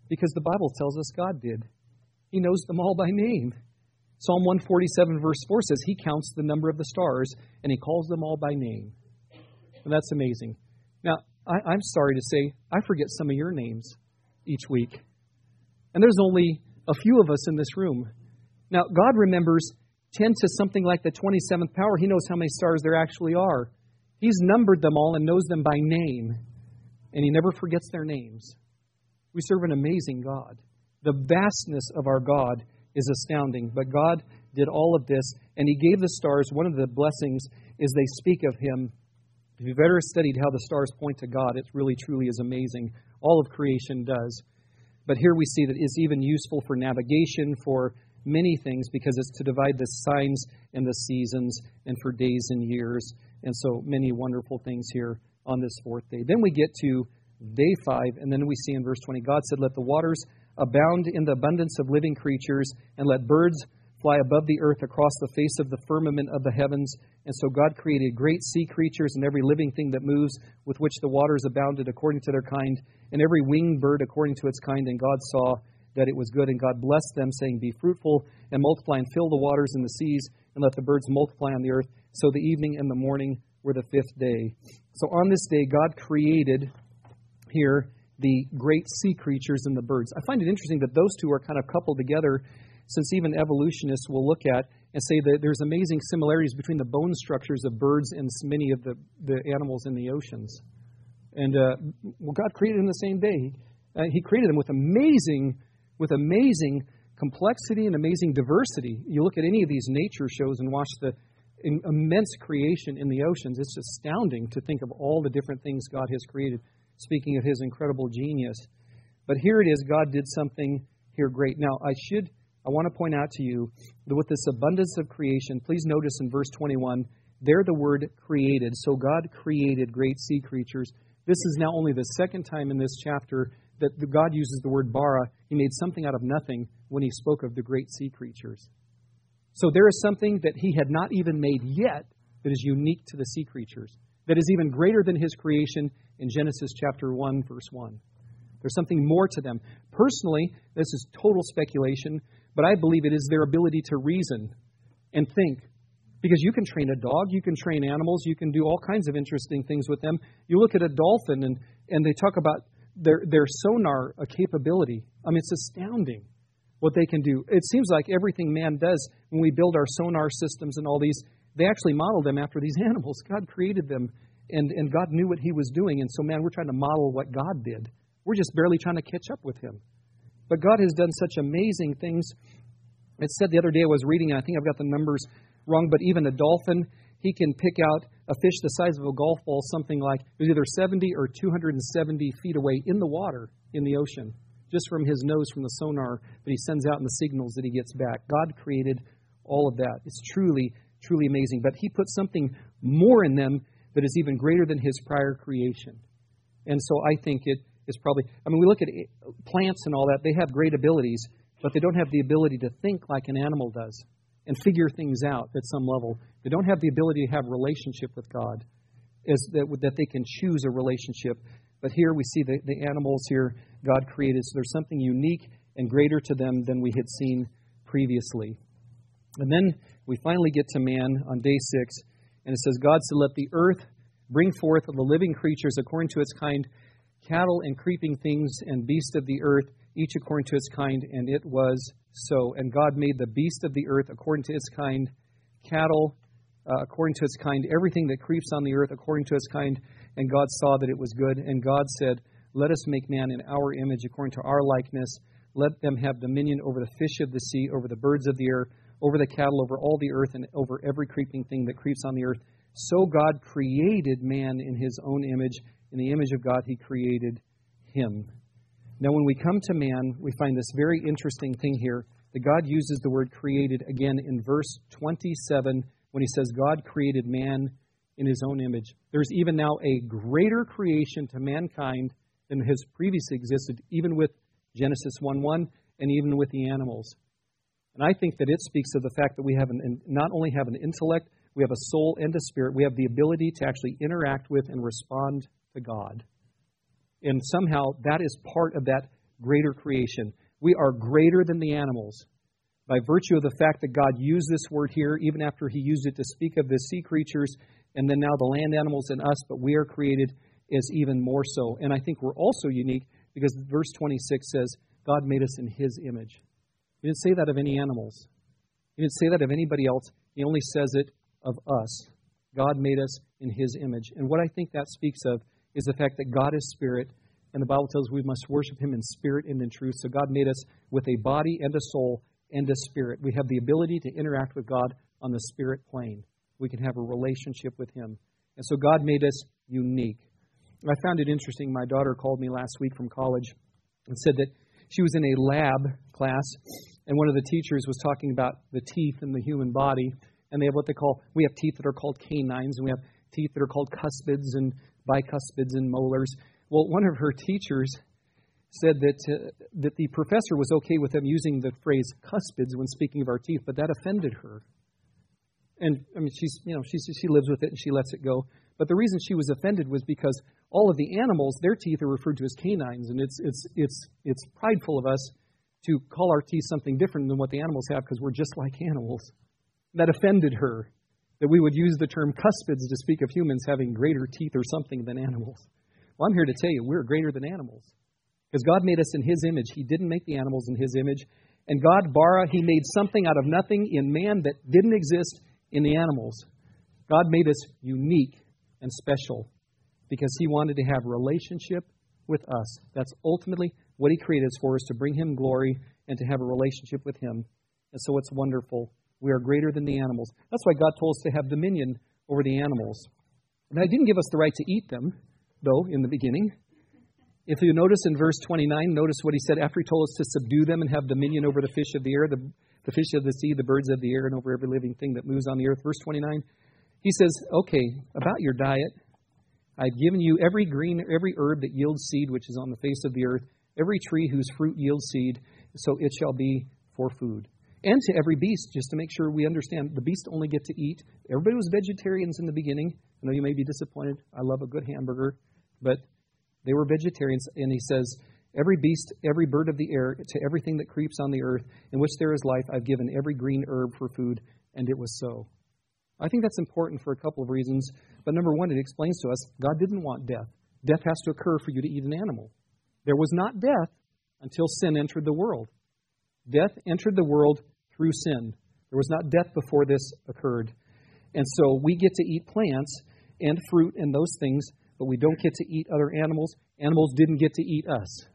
Because the Bible tells us God did. He knows them all by name. Psalm one forty-seven verse four says He counts the number of the stars and He calls them all by name. And that's amazing. Now, I, I'm sorry to say, I forget some of your names each week. And there's only a few of us in this room. Now, God remembers ten to something like the twenty-seventh power. He knows how many stars there actually are. He's numbered them all and knows them by name. And He never forgets their names. We serve an amazing God. The vastness of our God is astounding. But God did all of this, and He gave the stars. One of the blessings is they speak of Him. If you've ever studied how the stars point to God, it really, truly is amazing. All of creation does. But here we see that it's even useful for navigation, for many things, because it's to divide the signs and the seasons, and for days and years. And so many wonderful things here on this fourth day. Then we get to day five, and then we see in verse twenty, God said, "Let the waters abound in the abundance of living creatures, and let birds fly above the earth across the face of the firmament of the heavens." And so God created great sea creatures and every living thing that moves, with which the waters abounded according to their kind, and every winged bird according to its kind. And God saw that it was good, and God blessed them, saying, "Be fruitful and multiply, and fill the waters and the seas, and let the birds multiply on the earth." So the evening and the morning were the fifth day. So on this day, God created here the great sea creatures and the birds. I find it interesting that those two are kind of coupled together, since even evolutionists will look at and say that there's amazing similarities between the bone structures of birds and many of the, the animals in the oceans. And uh, well, God created them the same day. Uh, he created them with amazing, with amazing complexity and amazing diversity. You look at any of these nature shows and watch the in, immense creation in the oceans. It's astounding to think of all the different things God has created, speaking of His incredible genius. But here it is, God did something here great. Now, I should, I want to point out to you that with this abundance of creation, please notice in verse twenty-one, there the word created. So God created great sea creatures. This is now only the second time in this chapter that God uses the word bara. He made something out of nothing when He spoke of the great sea creatures. So there is something that He had not even made yet that is unique to the sea creatures, that is even greater than His creation in Genesis chapter one, verse one. There's something more to them. Personally, this is total speculation, but I believe it is their ability to reason and think. Because you can train a dog, you can train animals, you can do all kinds of interesting things with them. You look at a dolphin, and, and they talk about their, their sonar capability. I mean, it's astounding what they can do. It seems like everything man does when we build our sonar systems and all these, they actually model them after these animals. God created them, and, and God knew what He was doing. And so, man, we're trying to model what God did. We're just barely trying to catch up with Him. But God has done such amazing things. It said the other day I was reading, and I think I've got the numbers wrong, but even a dolphin, he can pick out a fish the size of a golf ball, something like, it was either seventy or two hundred seventy feet away in the water, in the ocean, just from his nose, from the sonar that he sends out and the signals that he gets back. God created all of that. It's truly, truly amazing. But He put something more in them that is even greater than His prior creation. And so I think it is probably, I mean, we look at plants and all that, they have great abilities, but they don't have the ability to think like an animal does and figure things out at some level. They don't have the ability to have relationship with God, as that, that they can choose a relationship. But here we see the, the animals here God created, so there's something unique and greater to them than we had seen previously. And then we finally get to man on day six, and it says, God said, "Let the earth bring forth the living creatures according to its kind, cattle and creeping things and beasts of the earth, each according to its kind." And it was so. And God made the beast of the earth according to its kind, cattle uh, according to its kind, everything that creeps on the earth according to its kind. And God saw that it was good. And God said, "Let us make man in our image, according to our likeness. Let them have dominion over the fish of the sea, over the birds of the air, over the cattle, over all the earth, and over every creeping thing that creeps on the earth." So God created man in His own image. In the image of God, He created him. Now, when we come to man, we find this very interesting thing here, that God uses the word created again in verse twenty-seven, when He says God created man in His own image. There's even now a greater creation to mankind than has previously existed, even with Genesis one one and even with the animals. And I think that it speaks of the fact that we have an, not only have an intellect, we have a soul and a spirit. We have the ability to actually interact with and respond to God. And somehow that is part of that greater creation. We are greater than the animals. By virtue of the fact that God used this word here, even after He used it to speak of the sea creatures, and then now the land animals and us, but we are created as even more so. And I think we're also unique because verse twenty-six says, God made us in His image. He didn't say that of any animals. He didn't say that of anybody else. He only says it of us. God made us in His image. And what I think that speaks of is the fact that God is spirit, and the Bible tells us we must worship Him in spirit and in truth. So God made us with a body and a soul and a spirit. We have the ability to interact with God on the spirit plane. We can have a relationship with Him. And so God made us unique. I found it interesting. My daughter called me last week from college and said that she was in a lab class, and one of the teachers was talking about the teeth in the human body. And they have what they call, we have teeth that are called canines, and we have teeth that are called cuspids and bicuspids and molars. Well, one of her teachers said that uh, that the professor was okay with them using the phrase cuspids when speaking of our teeth, but that offended her. And I mean, she's you know she's she lives with it and she lets it go. But the reason she was offended was because all of the animals, their teeth are referred to as canines, and it's it's it's it's prideful of us to call our teeth something different than what the animals have because we're just like animals. That offended her, that we would use the term cuspids to speak of humans having greater teeth or something than animals. Well, I'm here to tell you, we're greater than animals. Because God made us in His image. He didn't make the animals in His image. And God, bara, He made something out of nothing in man that didn't exist in the animals. God made us unique and special because He wanted to have a relationship with us. That's ultimately what He created us for, is to bring Him glory and to have a relationship with Him. And so it's wonderful. We are greater than the animals. That's why God told us to have dominion over the animals. And He didn't give us the right to eat them, though, in the beginning. If you notice in verse twenty-nine, notice what He said after He told us to subdue them and have dominion over the fish of the air, the, the fish of the sea, the birds of the air, and over every living thing that moves on the earth. Verse twenty-nine, He says, okay, about your diet, I've given you every green, every herb that yields seed, which is on the face of the earth, every tree whose fruit yields seed, so it shall be for food. And to every beast, just to make sure we understand, the beasts only get to eat. Everybody was vegetarians in the beginning. I know you may be disappointed. I love a good hamburger. But they were vegetarians. And He says, every beast, every bird of the air, to everything that creeps on the earth, in which there is life, I've given every green herb for food. And it was so. I think that's important for a couple of reasons. But number one, it explains to us, God didn't want death. Death has to occur for you to eat an animal. There was not death until sin entered the world. Death entered the world through sin. There was not death before this occurred. And so we get to eat plants and fruit and those things, but we don't get to eat other animals. Animals didn't get to eat us.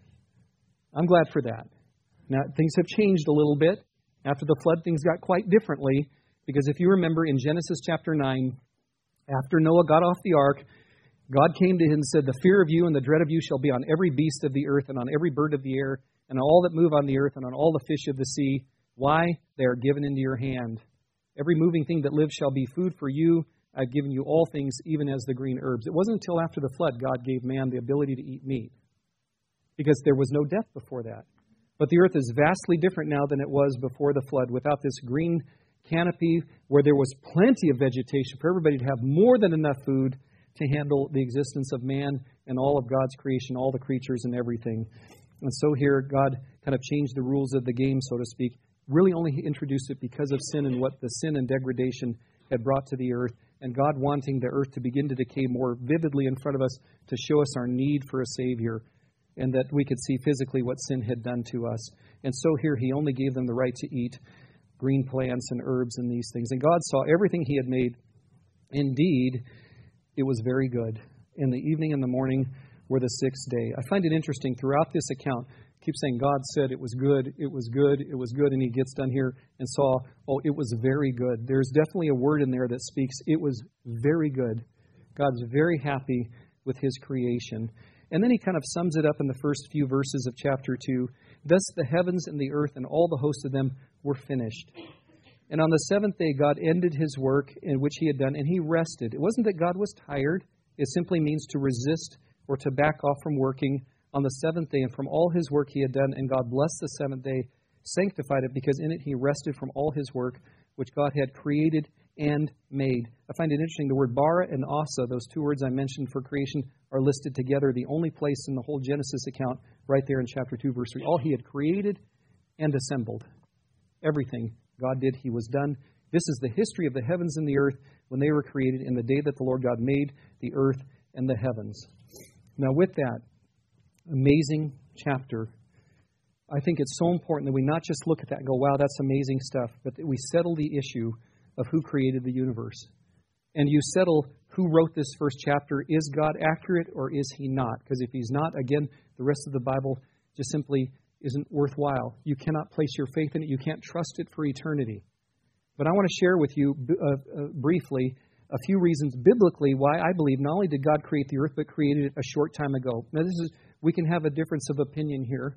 I'm glad for that. Now, things have changed a little bit. After the flood, things got quite differently, because if you remember in Genesis chapter nine, after Noah got off the ark, God came to him and said, the fear of you and the dread of you shall be on every beast of the earth and on every bird of the air and on all that move on the earth and on all the fish of the sea. Why? They are given into your hand. Every moving thing that lives shall be food for you. I've given you all things, even as the green herbs. It wasn't until after the flood God gave man the ability to eat meat, because there was no death before that. But the earth is vastly different now than it was before the flood, without this green canopy where there was plenty of vegetation for everybody to have more than enough food to handle the existence of man and all of God's creation, all the creatures and everything. And so here God kind of changed the rules of the game, so to speak. Really only introduced it because of sin and what the sin and degradation had brought to the earth, and God wanting the earth to begin to decay more vividly in front of us to show us our need for a Savior, and that we could see physically what sin had done to us. And so here He only gave them the right to eat green plants and herbs and these things. And God saw everything He had made. Indeed, it was very good. In the evening and the morning were the sixth day. I find it interesting throughout this account, keep saying God said it was good, it was good, it was good, and He gets done here and saw, oh, it was very good. There's definitely a word in there that speaks, it was very good. God's very happy with His creation. And then He kind of sums it up in the first few verses of chapter two. Thus the heavens and the earth and all the hosts of them were finished. And on the seventh day God ended His work in which He had done, and He rested. It wasn't that God was tired. It simply means to resist or to back off from working on the seventh day, and from all His work He had done, and God blessed the seventh day, sanctified it, because in it He rested from all His work, which God had created and made. I find it interesting, the word bara and asa, those two words I mentioned for creation, are listed together, the only place in the whole Genesis account, right there in chapter two, verse three. All he had created and assembled. Everything God did, he was done. This is the history of the heavens and the earth when they were created in the day that the Lord God made the earth and the heavens. Now with that amazing chapter, I think it's so important that we not just look at that and go, wow, that's amazing stuff, but that we settle the issue of who created the universe. And you settle who wrote this first chapter. Is God accurate or is he not? Because if he's not, again, the rest of the Bible just simply isn't worthwhile. You cannot place your faith in it. You can't trust it for eternity. But I want to share with you uh, uh, briefly a few reasons biblically why I believe not only did God create the earth, but created it a short time ago. Now, this is we can have a difference of opinion here,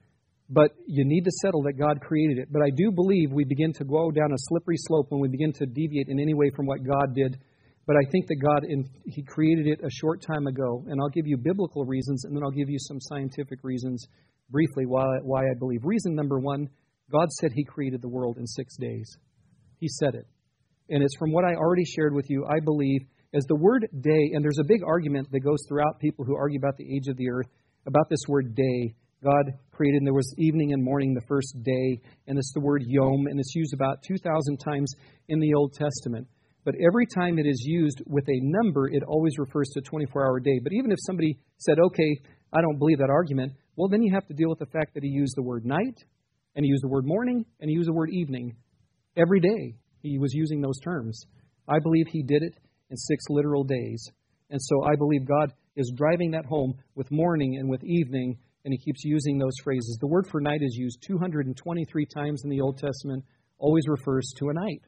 but you need to settle that God created it. But I do believe we begin to go down a slippery slope when we begin to deviate in any way from what God did. But I think that God, in, he created it a short time ago. And I'll give you biblical reasons, and then I'll give you some scientific reasons briefly why, why I believe. Reason number one, God said he created the world in six days. He said it. And it's from what I already shared with you, I believe, as the word day, and there's a big argument that goes throughout people who argue about the age of the earth, about this word day. God created, and there was evening and morning the first day, and it's the word yom, and it's used about two thousand times in the Old Testament. But every time it is used with a number, it always refers to a twenty-four hour day. But even if somebody said, okay, I don't believe that argument, well, then you have to deal with the fact that he used the word night, and he used the word morning, and he used the word evening. Every day he was using those terms. I believe he did it in six literal days. And so I believe God is driving that home with morning and with evening, and he keeps using those phrases. The word for night is used two hundred twenty-three times in the Old Testament, always refers to a night.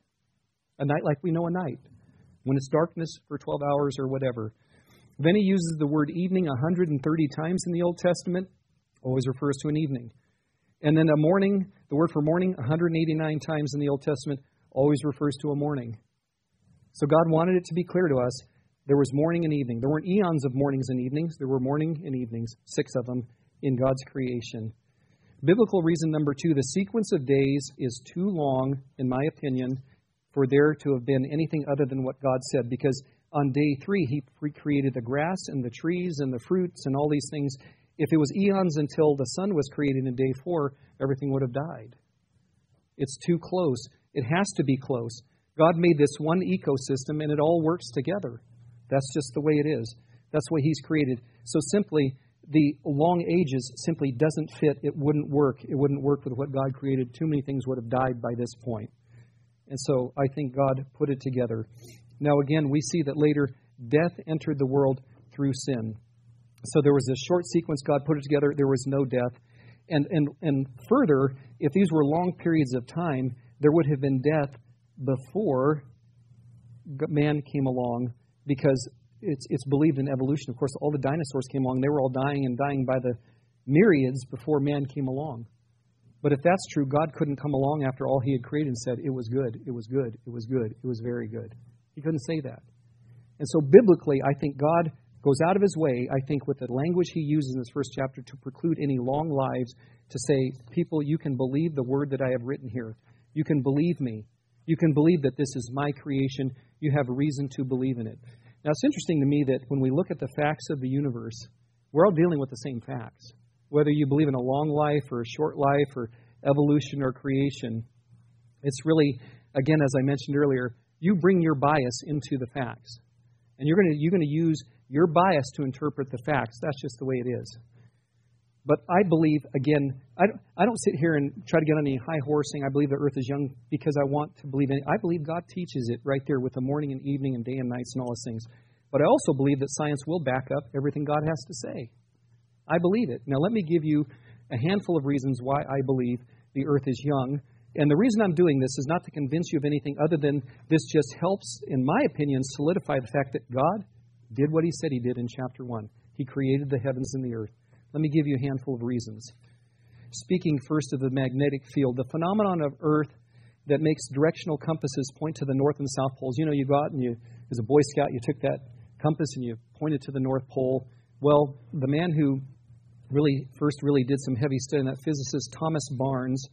A night like we know a night, when it's darkness for twelve hours or whatever. Then he uses the word evening one hundred thirty times in the Old Testament, always refers to an evening. And then a morning, the word for morning, one hundred eighty-nine times in the Old Testament, always refers to a morning. So God wanted it to be clear to us, there was morning and evening. There weren't eons of mornings and evenings. There were morning and evenings, six of them, in God's creation. Biblical reason number two, the sequence of days is too long, in my opinion, for there to have been anything other than what God said. Because on day three, he created the grass and the trees and the fruits and all these things. If it was eons until the sun was created in day four, everything would have died. It's too close. It has to be close. God made this one ecosystem and it all works together. That's just the way it is. That's what he's created. So simply, the long ages simply doesn't fit. It wouldn't work. It wouldn't work with what God created. Too many things would have died by this point. And so I think God put it together. Now again, we see that later death entered the world through sin. So there was this short sequence, God put it together, there was no death. And and and further, if these were long periods of time, there would have been death before man came along, because it's it's believed in evolution. Of course, all the dinosaurs came along, they were all dying and dying by the myriads before man came along. But if that's true, God couldn't come along after all he had created and said, it was good, it was good, it was good, it was very good. He couldn't say that. And so biblically, I think God goes out of his way, I think with the language he uses in this first chapter, to preclude any long lives, to say, people, you can believe the word that I have written here. You can believe me. You can believe that this is my creation. You have a reason to believe in it. Now, it's interesting to me that when we look at the facts of the universe, we're all dealing with the same facts. Whether you believe in a long life or a short life or evolution or creation, it's really, again, as I mentioned earlier, you bring your bias into the facts. And you're going to you're going to use your bias to interpret the facts. That's just the way it is. But I believe, again, I don't, I don't sit here and try to get on any high horse saying I believe the earth is young because I want to believe in it. I believe God teaches it right there with the morning and evening and day and nights and all those things. But I also believe that science will back up everything God has to say. I believe it. Now, let me give you a handful of reasons why I believe the earth is young. And the reason I'm doing this is not to convince you of anything other than this just helps, in my opinion, solidify the fact that God did what he said he did in chapter one. He created the heavens and the earth. Let me give you a handful of reasons. Speaking first of the magnetic field, the phenomenon of earth that makes directional compasses point to the north and south poles. You know, you go out and you, as a Boy Scout, you took that compass and you pointed to the North Pole. Well, the man who really first really did some heavy study on that, physicist Thomas Barnes,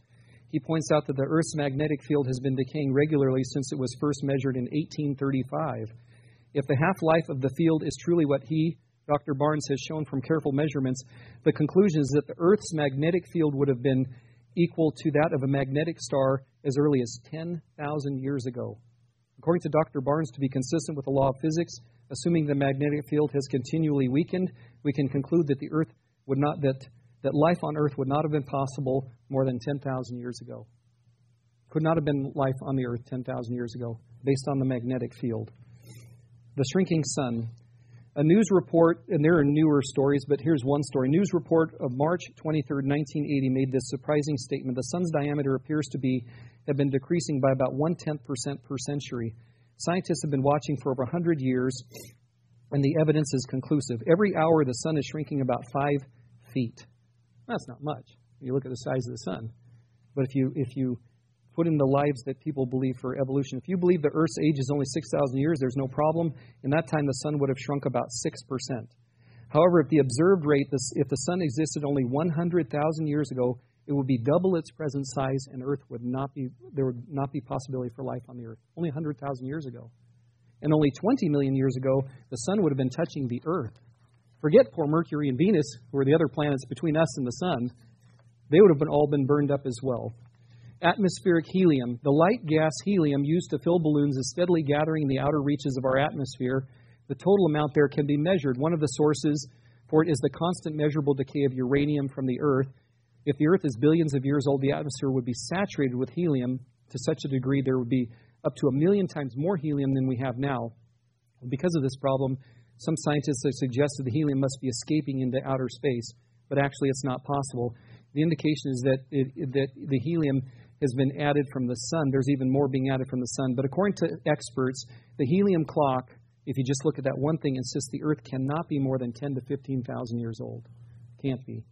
He points out that the Earth's magnetic field has been decaying regularly since it was first measured in eighteen thirty-five. If the half-life of the field is truly what he, Doctor Barnes, has shown from careful measurements, the conclusion is that the Earth's magnetic field would have been equal to that of a magnetic star as early as ten thousand years ago. According to Doctor Barnes, to be consistent with the law of physics, assuming the magnetic field has continually weakened, we can conclude that the Earth would not that that life on Earth would not have been possible more than ten thousand years ago. Could not have been life on the Earth ten thousand years ago, based on the magnetic field. The shrinking sun. A news report, and there are newer stories, but here's one story. News report of March twenty-third, nineteen eighty made this surprising statement. The sun's diameter appears to be have been decreasing by about one-tenth percent per century. Scientists have been watching for over one hundred years, and the evidence is conclusive. Every hour, the sun is shrinking about five feet. That's not much when you look at the size of the sun. But if you if you put in the lives that people believe for evolution, if you believe the Earth's age is only six thousand years, there's no problem. In that time, the sun would have shrunk about six percent. However, if the observed rate, if the sun existed only one hundred thousand years ago, it would be double its present size, and Earth would not be, there would not be possibility for life on the Earth. Only one hundred thousand years ago. And only twenty million years ago, the sun would have been touching the Earth. Forget poor Mercury and Venus, who are the other planets between us and the sun. They would have been all been burned up as well. Atmospheric helium. The light gas helium used to fill balloons is steadily gathering in the outer reaches of our atmosphere. The total amount there can be measured. One of the sources for it is the constant measurable decay of uranium from the Earth. If the Earth is billions of years old, the atmosphere would be saturated with helium to such a degree there would be up to a million times more helium than we have now. Because of this problem, some scientists have suggested the helium must be escaping into outer space, but actually it's not possible. The indication is that it, that the helium has been added from the sun. There's even more being added from the sun. But according to experts, the helium clock, if you just look at that one thing, insists the Earth cannot be more than ten to fifteen thousand years old. Can't be.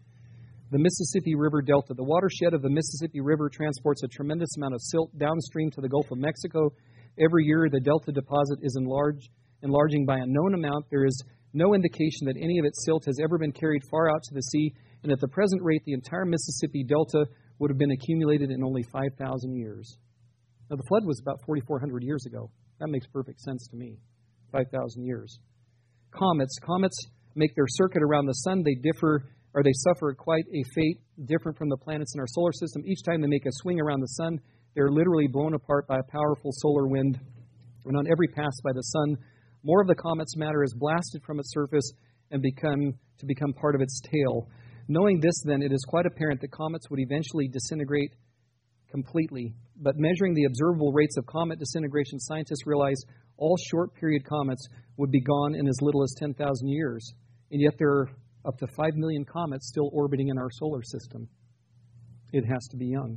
The Mississippi River Delta. The watershed of the Mississippi River transports a tremendous amount of silt downstream to the Gulf of Mexico. Every year, the delta deposit is enlarged, enlarging by a known amount. There is no indication that any of its silt has ever been carried far out to the sea, and at the present rate, the entire Mississippi Delta would have been accumulated in only five thousand years. Now, the flood was about forty-four hundred years ago. That makes perfect sense to me. five thousand years. Comets. Comets make their circuit around the sun. They differ, or they suffer quite a fate different from the planets in our solar system. Each time they make a swing around the sun, they're literally blown apart by a powerful solar wind. And on every pass by the sun, more of the comet's matter is blasted from its surface and become to become part of its tail. Knowing this, then, it is quite apparent that comets would eventually disintegrate completely. But measuring the observable rates of comet disintegration, scientists realize all short-period comets would be gone in as little as ten thousand years. And yet there are up to five million comets still orbiting in our solar system. It has to be young.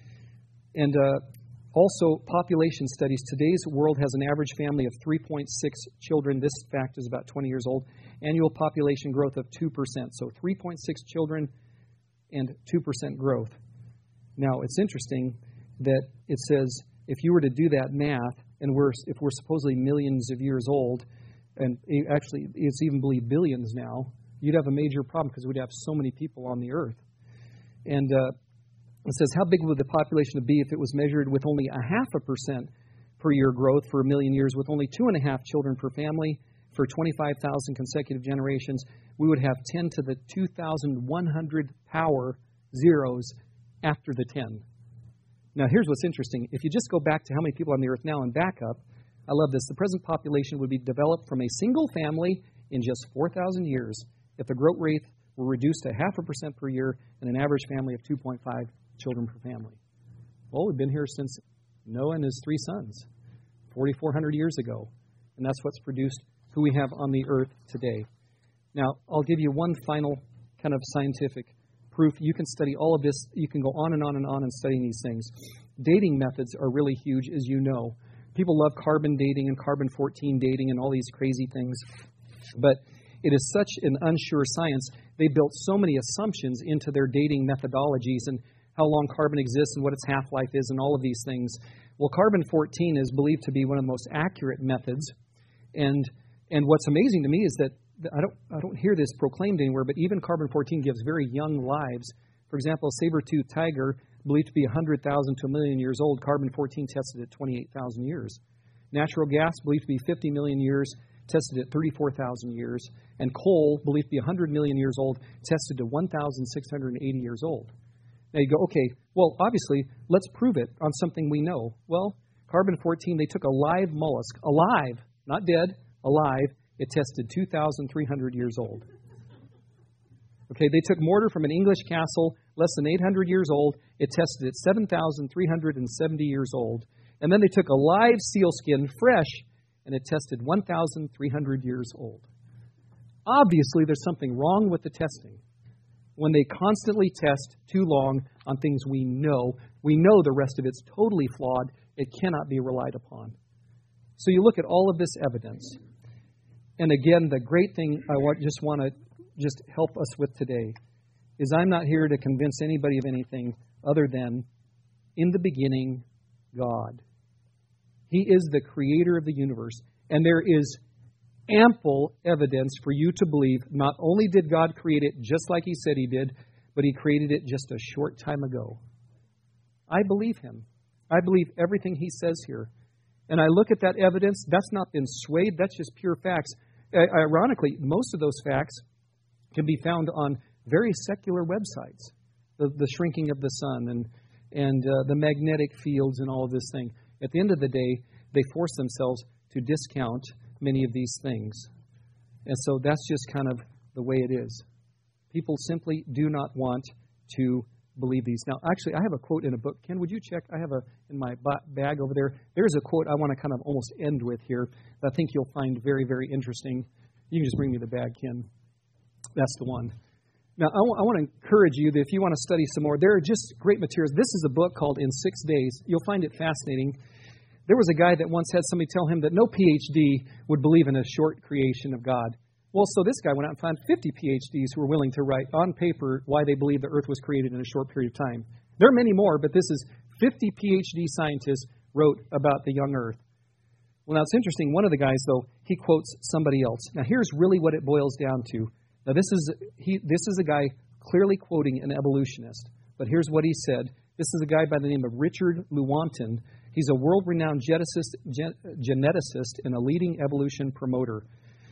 And uh, also, population studies. Today's world has an average family of three point six children. This fact is about twenty years old. Annual population growth of two percent. So three point six children and two percent growth. Now, it's interesting that it says if you were to do that math, and we're if we're supposedly millions of years old, and actually it's even believed billions now, you'd have a major problem because we'd have so many people on the earth. And uh, it says, how big would the population be if it was measured with only a half a percent per year growth for a million years, with only two and a half children per family for twenty-five thousand consecutive generations? We would have ten to the two thousand one hundred power zeros after the ten. Now, here's what's interesting. If you just go back to how many people on the earth now and back up, I love this. The present population would be developed from a single family in just four thousand years if the growth rate were reduced to half a percent per year and an average family of two point five children per family. Well, we've been here since Noah and his three sons, forty-four hundred years ago. And that's what's produced who we have on the earth today. Now, I'll give you one final kind of scientific proof. You can study all of this. You can go on and on and on and studying these things. Dating methods are really huge, as you know. People love carbon dating and carbon fourteen dating and all these crazy things. But it is such an unsure science. They built so many assumptions into their dating methodologies and how long carbon exists and what its half-life is and all of these things. Well, carbon fourteen is believed to be one of the most accurate methods. And and what's amazing to me is that I don't I don't hear this proclaimed anywhere, but even carbon fourteen gives very young lives For example, a saber-toothed tiger, believed to be one hundred thousand to a million years old, carbon fourteen tested at twenty-eight thousand years. Natural gas, believed to be fifty million years, tested at thirty-four thousand years. And coal, believed to be one hundred million years old, tested to one thousand six hundred eighty years old. Now you go, okay, well, obviously, let's prove it on something we know. Well, carbon fourteen, they took a live mollusk, alive, not dead, alive. It tested two thousand three hundred years old. Okay, they took mortar from an English castle, less than eight hundred years old. It tested at seven thousand three hundred seventy years old. And then they took a live sealskin, fresh, and it tested one thousand three hundred years old. Obviously, there's something wrong with the testing. When they constantly test too long on things we know, we know the rest of it's totally flawed. It cannot be relied upon. So you look at all of this evidence. And again, the great thing I want, just want to just help us with today is I'm not here to convince anybody of anything other than, in the beginning, God. He is the creator of the universe. And there is ample evidence for you to believe not only did God create it just like He said He did, but He created it just a short time ago. I believe Him. I believe everything He says here. And I look at that evidence. That's not been swayed. That's just pure facts. Ironically, most of those facts can be found on very secular websites. The, the shrinking of the sun and, and uh, the magnetic fields and all of this thing. At the end of the day, they force themselves to discount many of these things. And so that's just kind of the way it is. People simply do not want to believe these. Now, actually, I have a quote in a book. Ken, would you check? I have a in my bag over there. There's a quote I want to kind of almost end with here that I think you'll find very, very interesting. You can just bring me the bag, Ken. That's the one. Now, I, w- I want to encourage you that if you want to study some more, there are just great materials. This is a book called In Six Days. You'll find it fascinating. There was a guy that once had somebody tell him that no P H D would believe in a short creation of God. Well, so this guy went out and found fifty P H Ds who were willing to write on paper why they believe the earth was created in a short period of time. There are many more, but this is fifty P H D scientists wrote about the young earth. Well, now it's interesting. One of the guys, though, he quotes somebody else. Now, here's really what it boils down to. Now, this is he. This is a guy clearly quoting an evolutionist. But here's what he said. This is a guy by the name of Richard Lewontin. He's a world-renowned geneticist, gen, geneticist and a leading evolution promoter.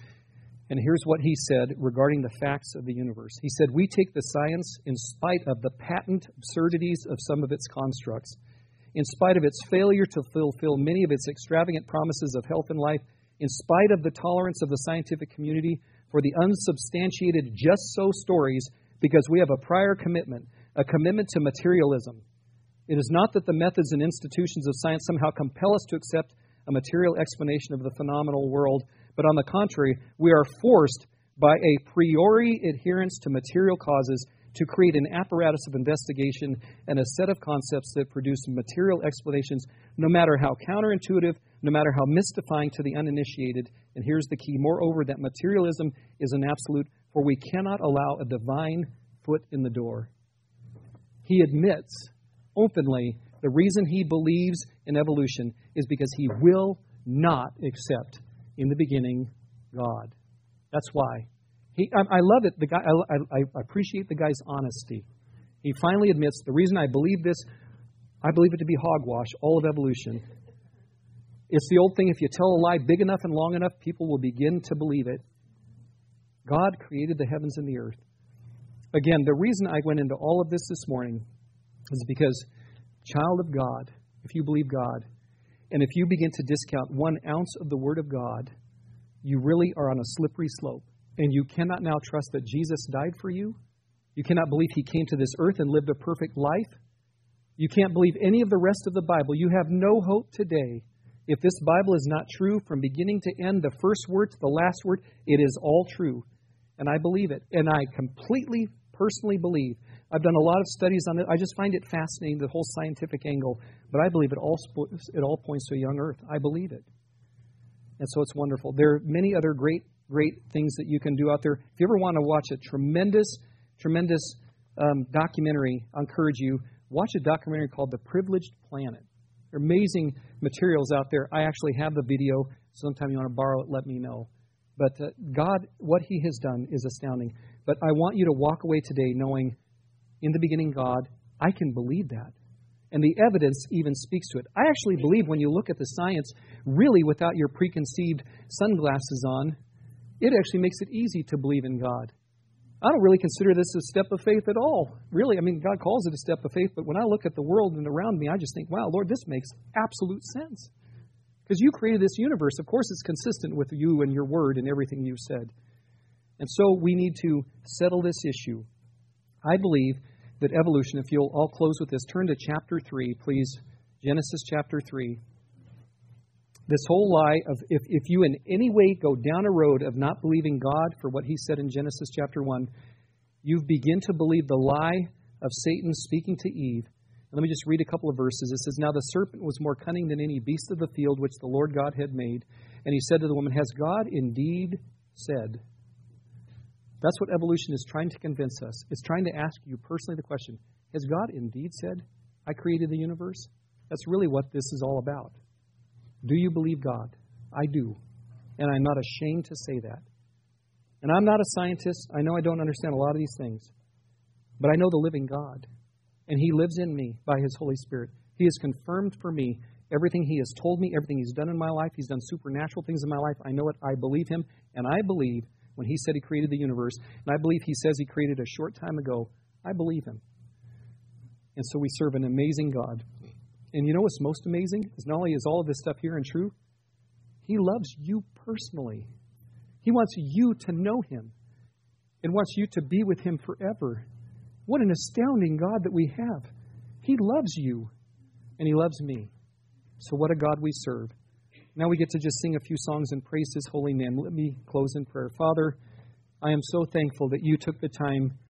And here's what he said regarding the facts of the universe. He said, "We take the science in spite of the patent absurdities of some of its constructs, in spite of its failure to fulfill many of its extravagant promises of health and life, in spite of the tolerance of the scientific community for the unsubstantiated just-so stories, because we have a prior commitment, a commitment to materialism. It is not that the methods and institutions of science somehow compel us to accept a material explanation of the phenomenal world, but on the contrary, we are forced by a priori adherence to material causes to create an apparatus of investigation and a set of concepts that produce material explanations, no matter how counterintuitive, no matter how mystifying to the uninitiated." And here's the key. "Moreover, that materialism is an absolute, for we cannot allow a divine foot in the door." He admits openly the reason he believes in evolution is because he will not accept, in the beginning, God. That's why. He, I, I love it. The guy, I, I, I appreciate the guy's honesty. He finally admits the reason I believe this, I believe it to be hogwash, all of evolution. It's the old thing, if you tell a lie big enough and long enough, people will begin to believe it. God created the heavens and the earth. Again, the reason I went into all of this this morning is because, child of God, if you believe God, and if you begin to discount one ounce of the Word of God, you really are on a slippery slope. And you cannot now trust that Jesus died for you. You cannot believe He came to this earth and lived a perfect life. You can't believe any of the rest of the Bible. You have no hope today. If this Bible is not true from beginning to end, the first word to the last word, it is all true. And I believe it. And I completely, personally believe. I've done a lot of studies on it. I just find it fascinating, the whole scientific angle. But I believe it all, it all points to a young earth. I believe it. And so it's wonderful. There are many other great, great things that you can do out there. If you ever want to watch a tremendous, tremendous um, documentary, I encourage you, watch a documentary called The Privileged Planet. There are amazing materials out there. I actually have the video. Sometime you want to borrow it, let me know. But uh, God, what He has done is astounding. But I want you to walk away today knowing in the beginning God, I can believe that. And the evidence even speaks to it. I actually believe when you look at the science, really without your preconceived sunglasses on, it actually makes it easy to believe in God. I don't really consider this a step of faith at all. Really, I mean, God calls it a step of faith, but when I look at the world and around me, I just think, wow, Lord, this makes absolute sense. Because you created this universe. Of course, it's consistent with you and your word and everything you said. And so we need to settle this issue. I believe that evolution, if you'll all close with this, turn to chapter three, please. Genesis chapter three. This whole lie of if, if you in any way go down a road of not believing God for what He said in Genesis chapter one, you begin to believe the lie of Satan speaking to Eve. And let me just read a couple of verses. It says, "Now the serpent was more cunning than any beast of the field which the Lord God had made. And he said to the woman, Has God indeed said?" That's what evolution is trying to convince us. It's trying to ask you personally the question, has God indeed said, I created the universe? That's really what this is all about. Do you believe God? I do. And I'm not ashamed to say that. And I'm not a scientist. I know I don't understand a lot of these things. But I know the living God. And He lives in me by His Holy Spirit. He has confirmed for me everything He has told me, everything He's done in my life. He's done supernatural things in my life. I know it. I believe Him. And I believe when He said He created the universe, and I believe He says He created a short time ago, I believe Him. And so we serve an amazing God. And you know what's most amazing? Is not only is all of this stuff here and true, He loves you personally. He wants you to know Him and wants you to be with Him forever. What an astounding God that we have. He loves you and He loves me. So what a God we serve. Now we get to just sing a few songs and praise His holy name. Let me close in prayer. Father, I am so thankful that You took the time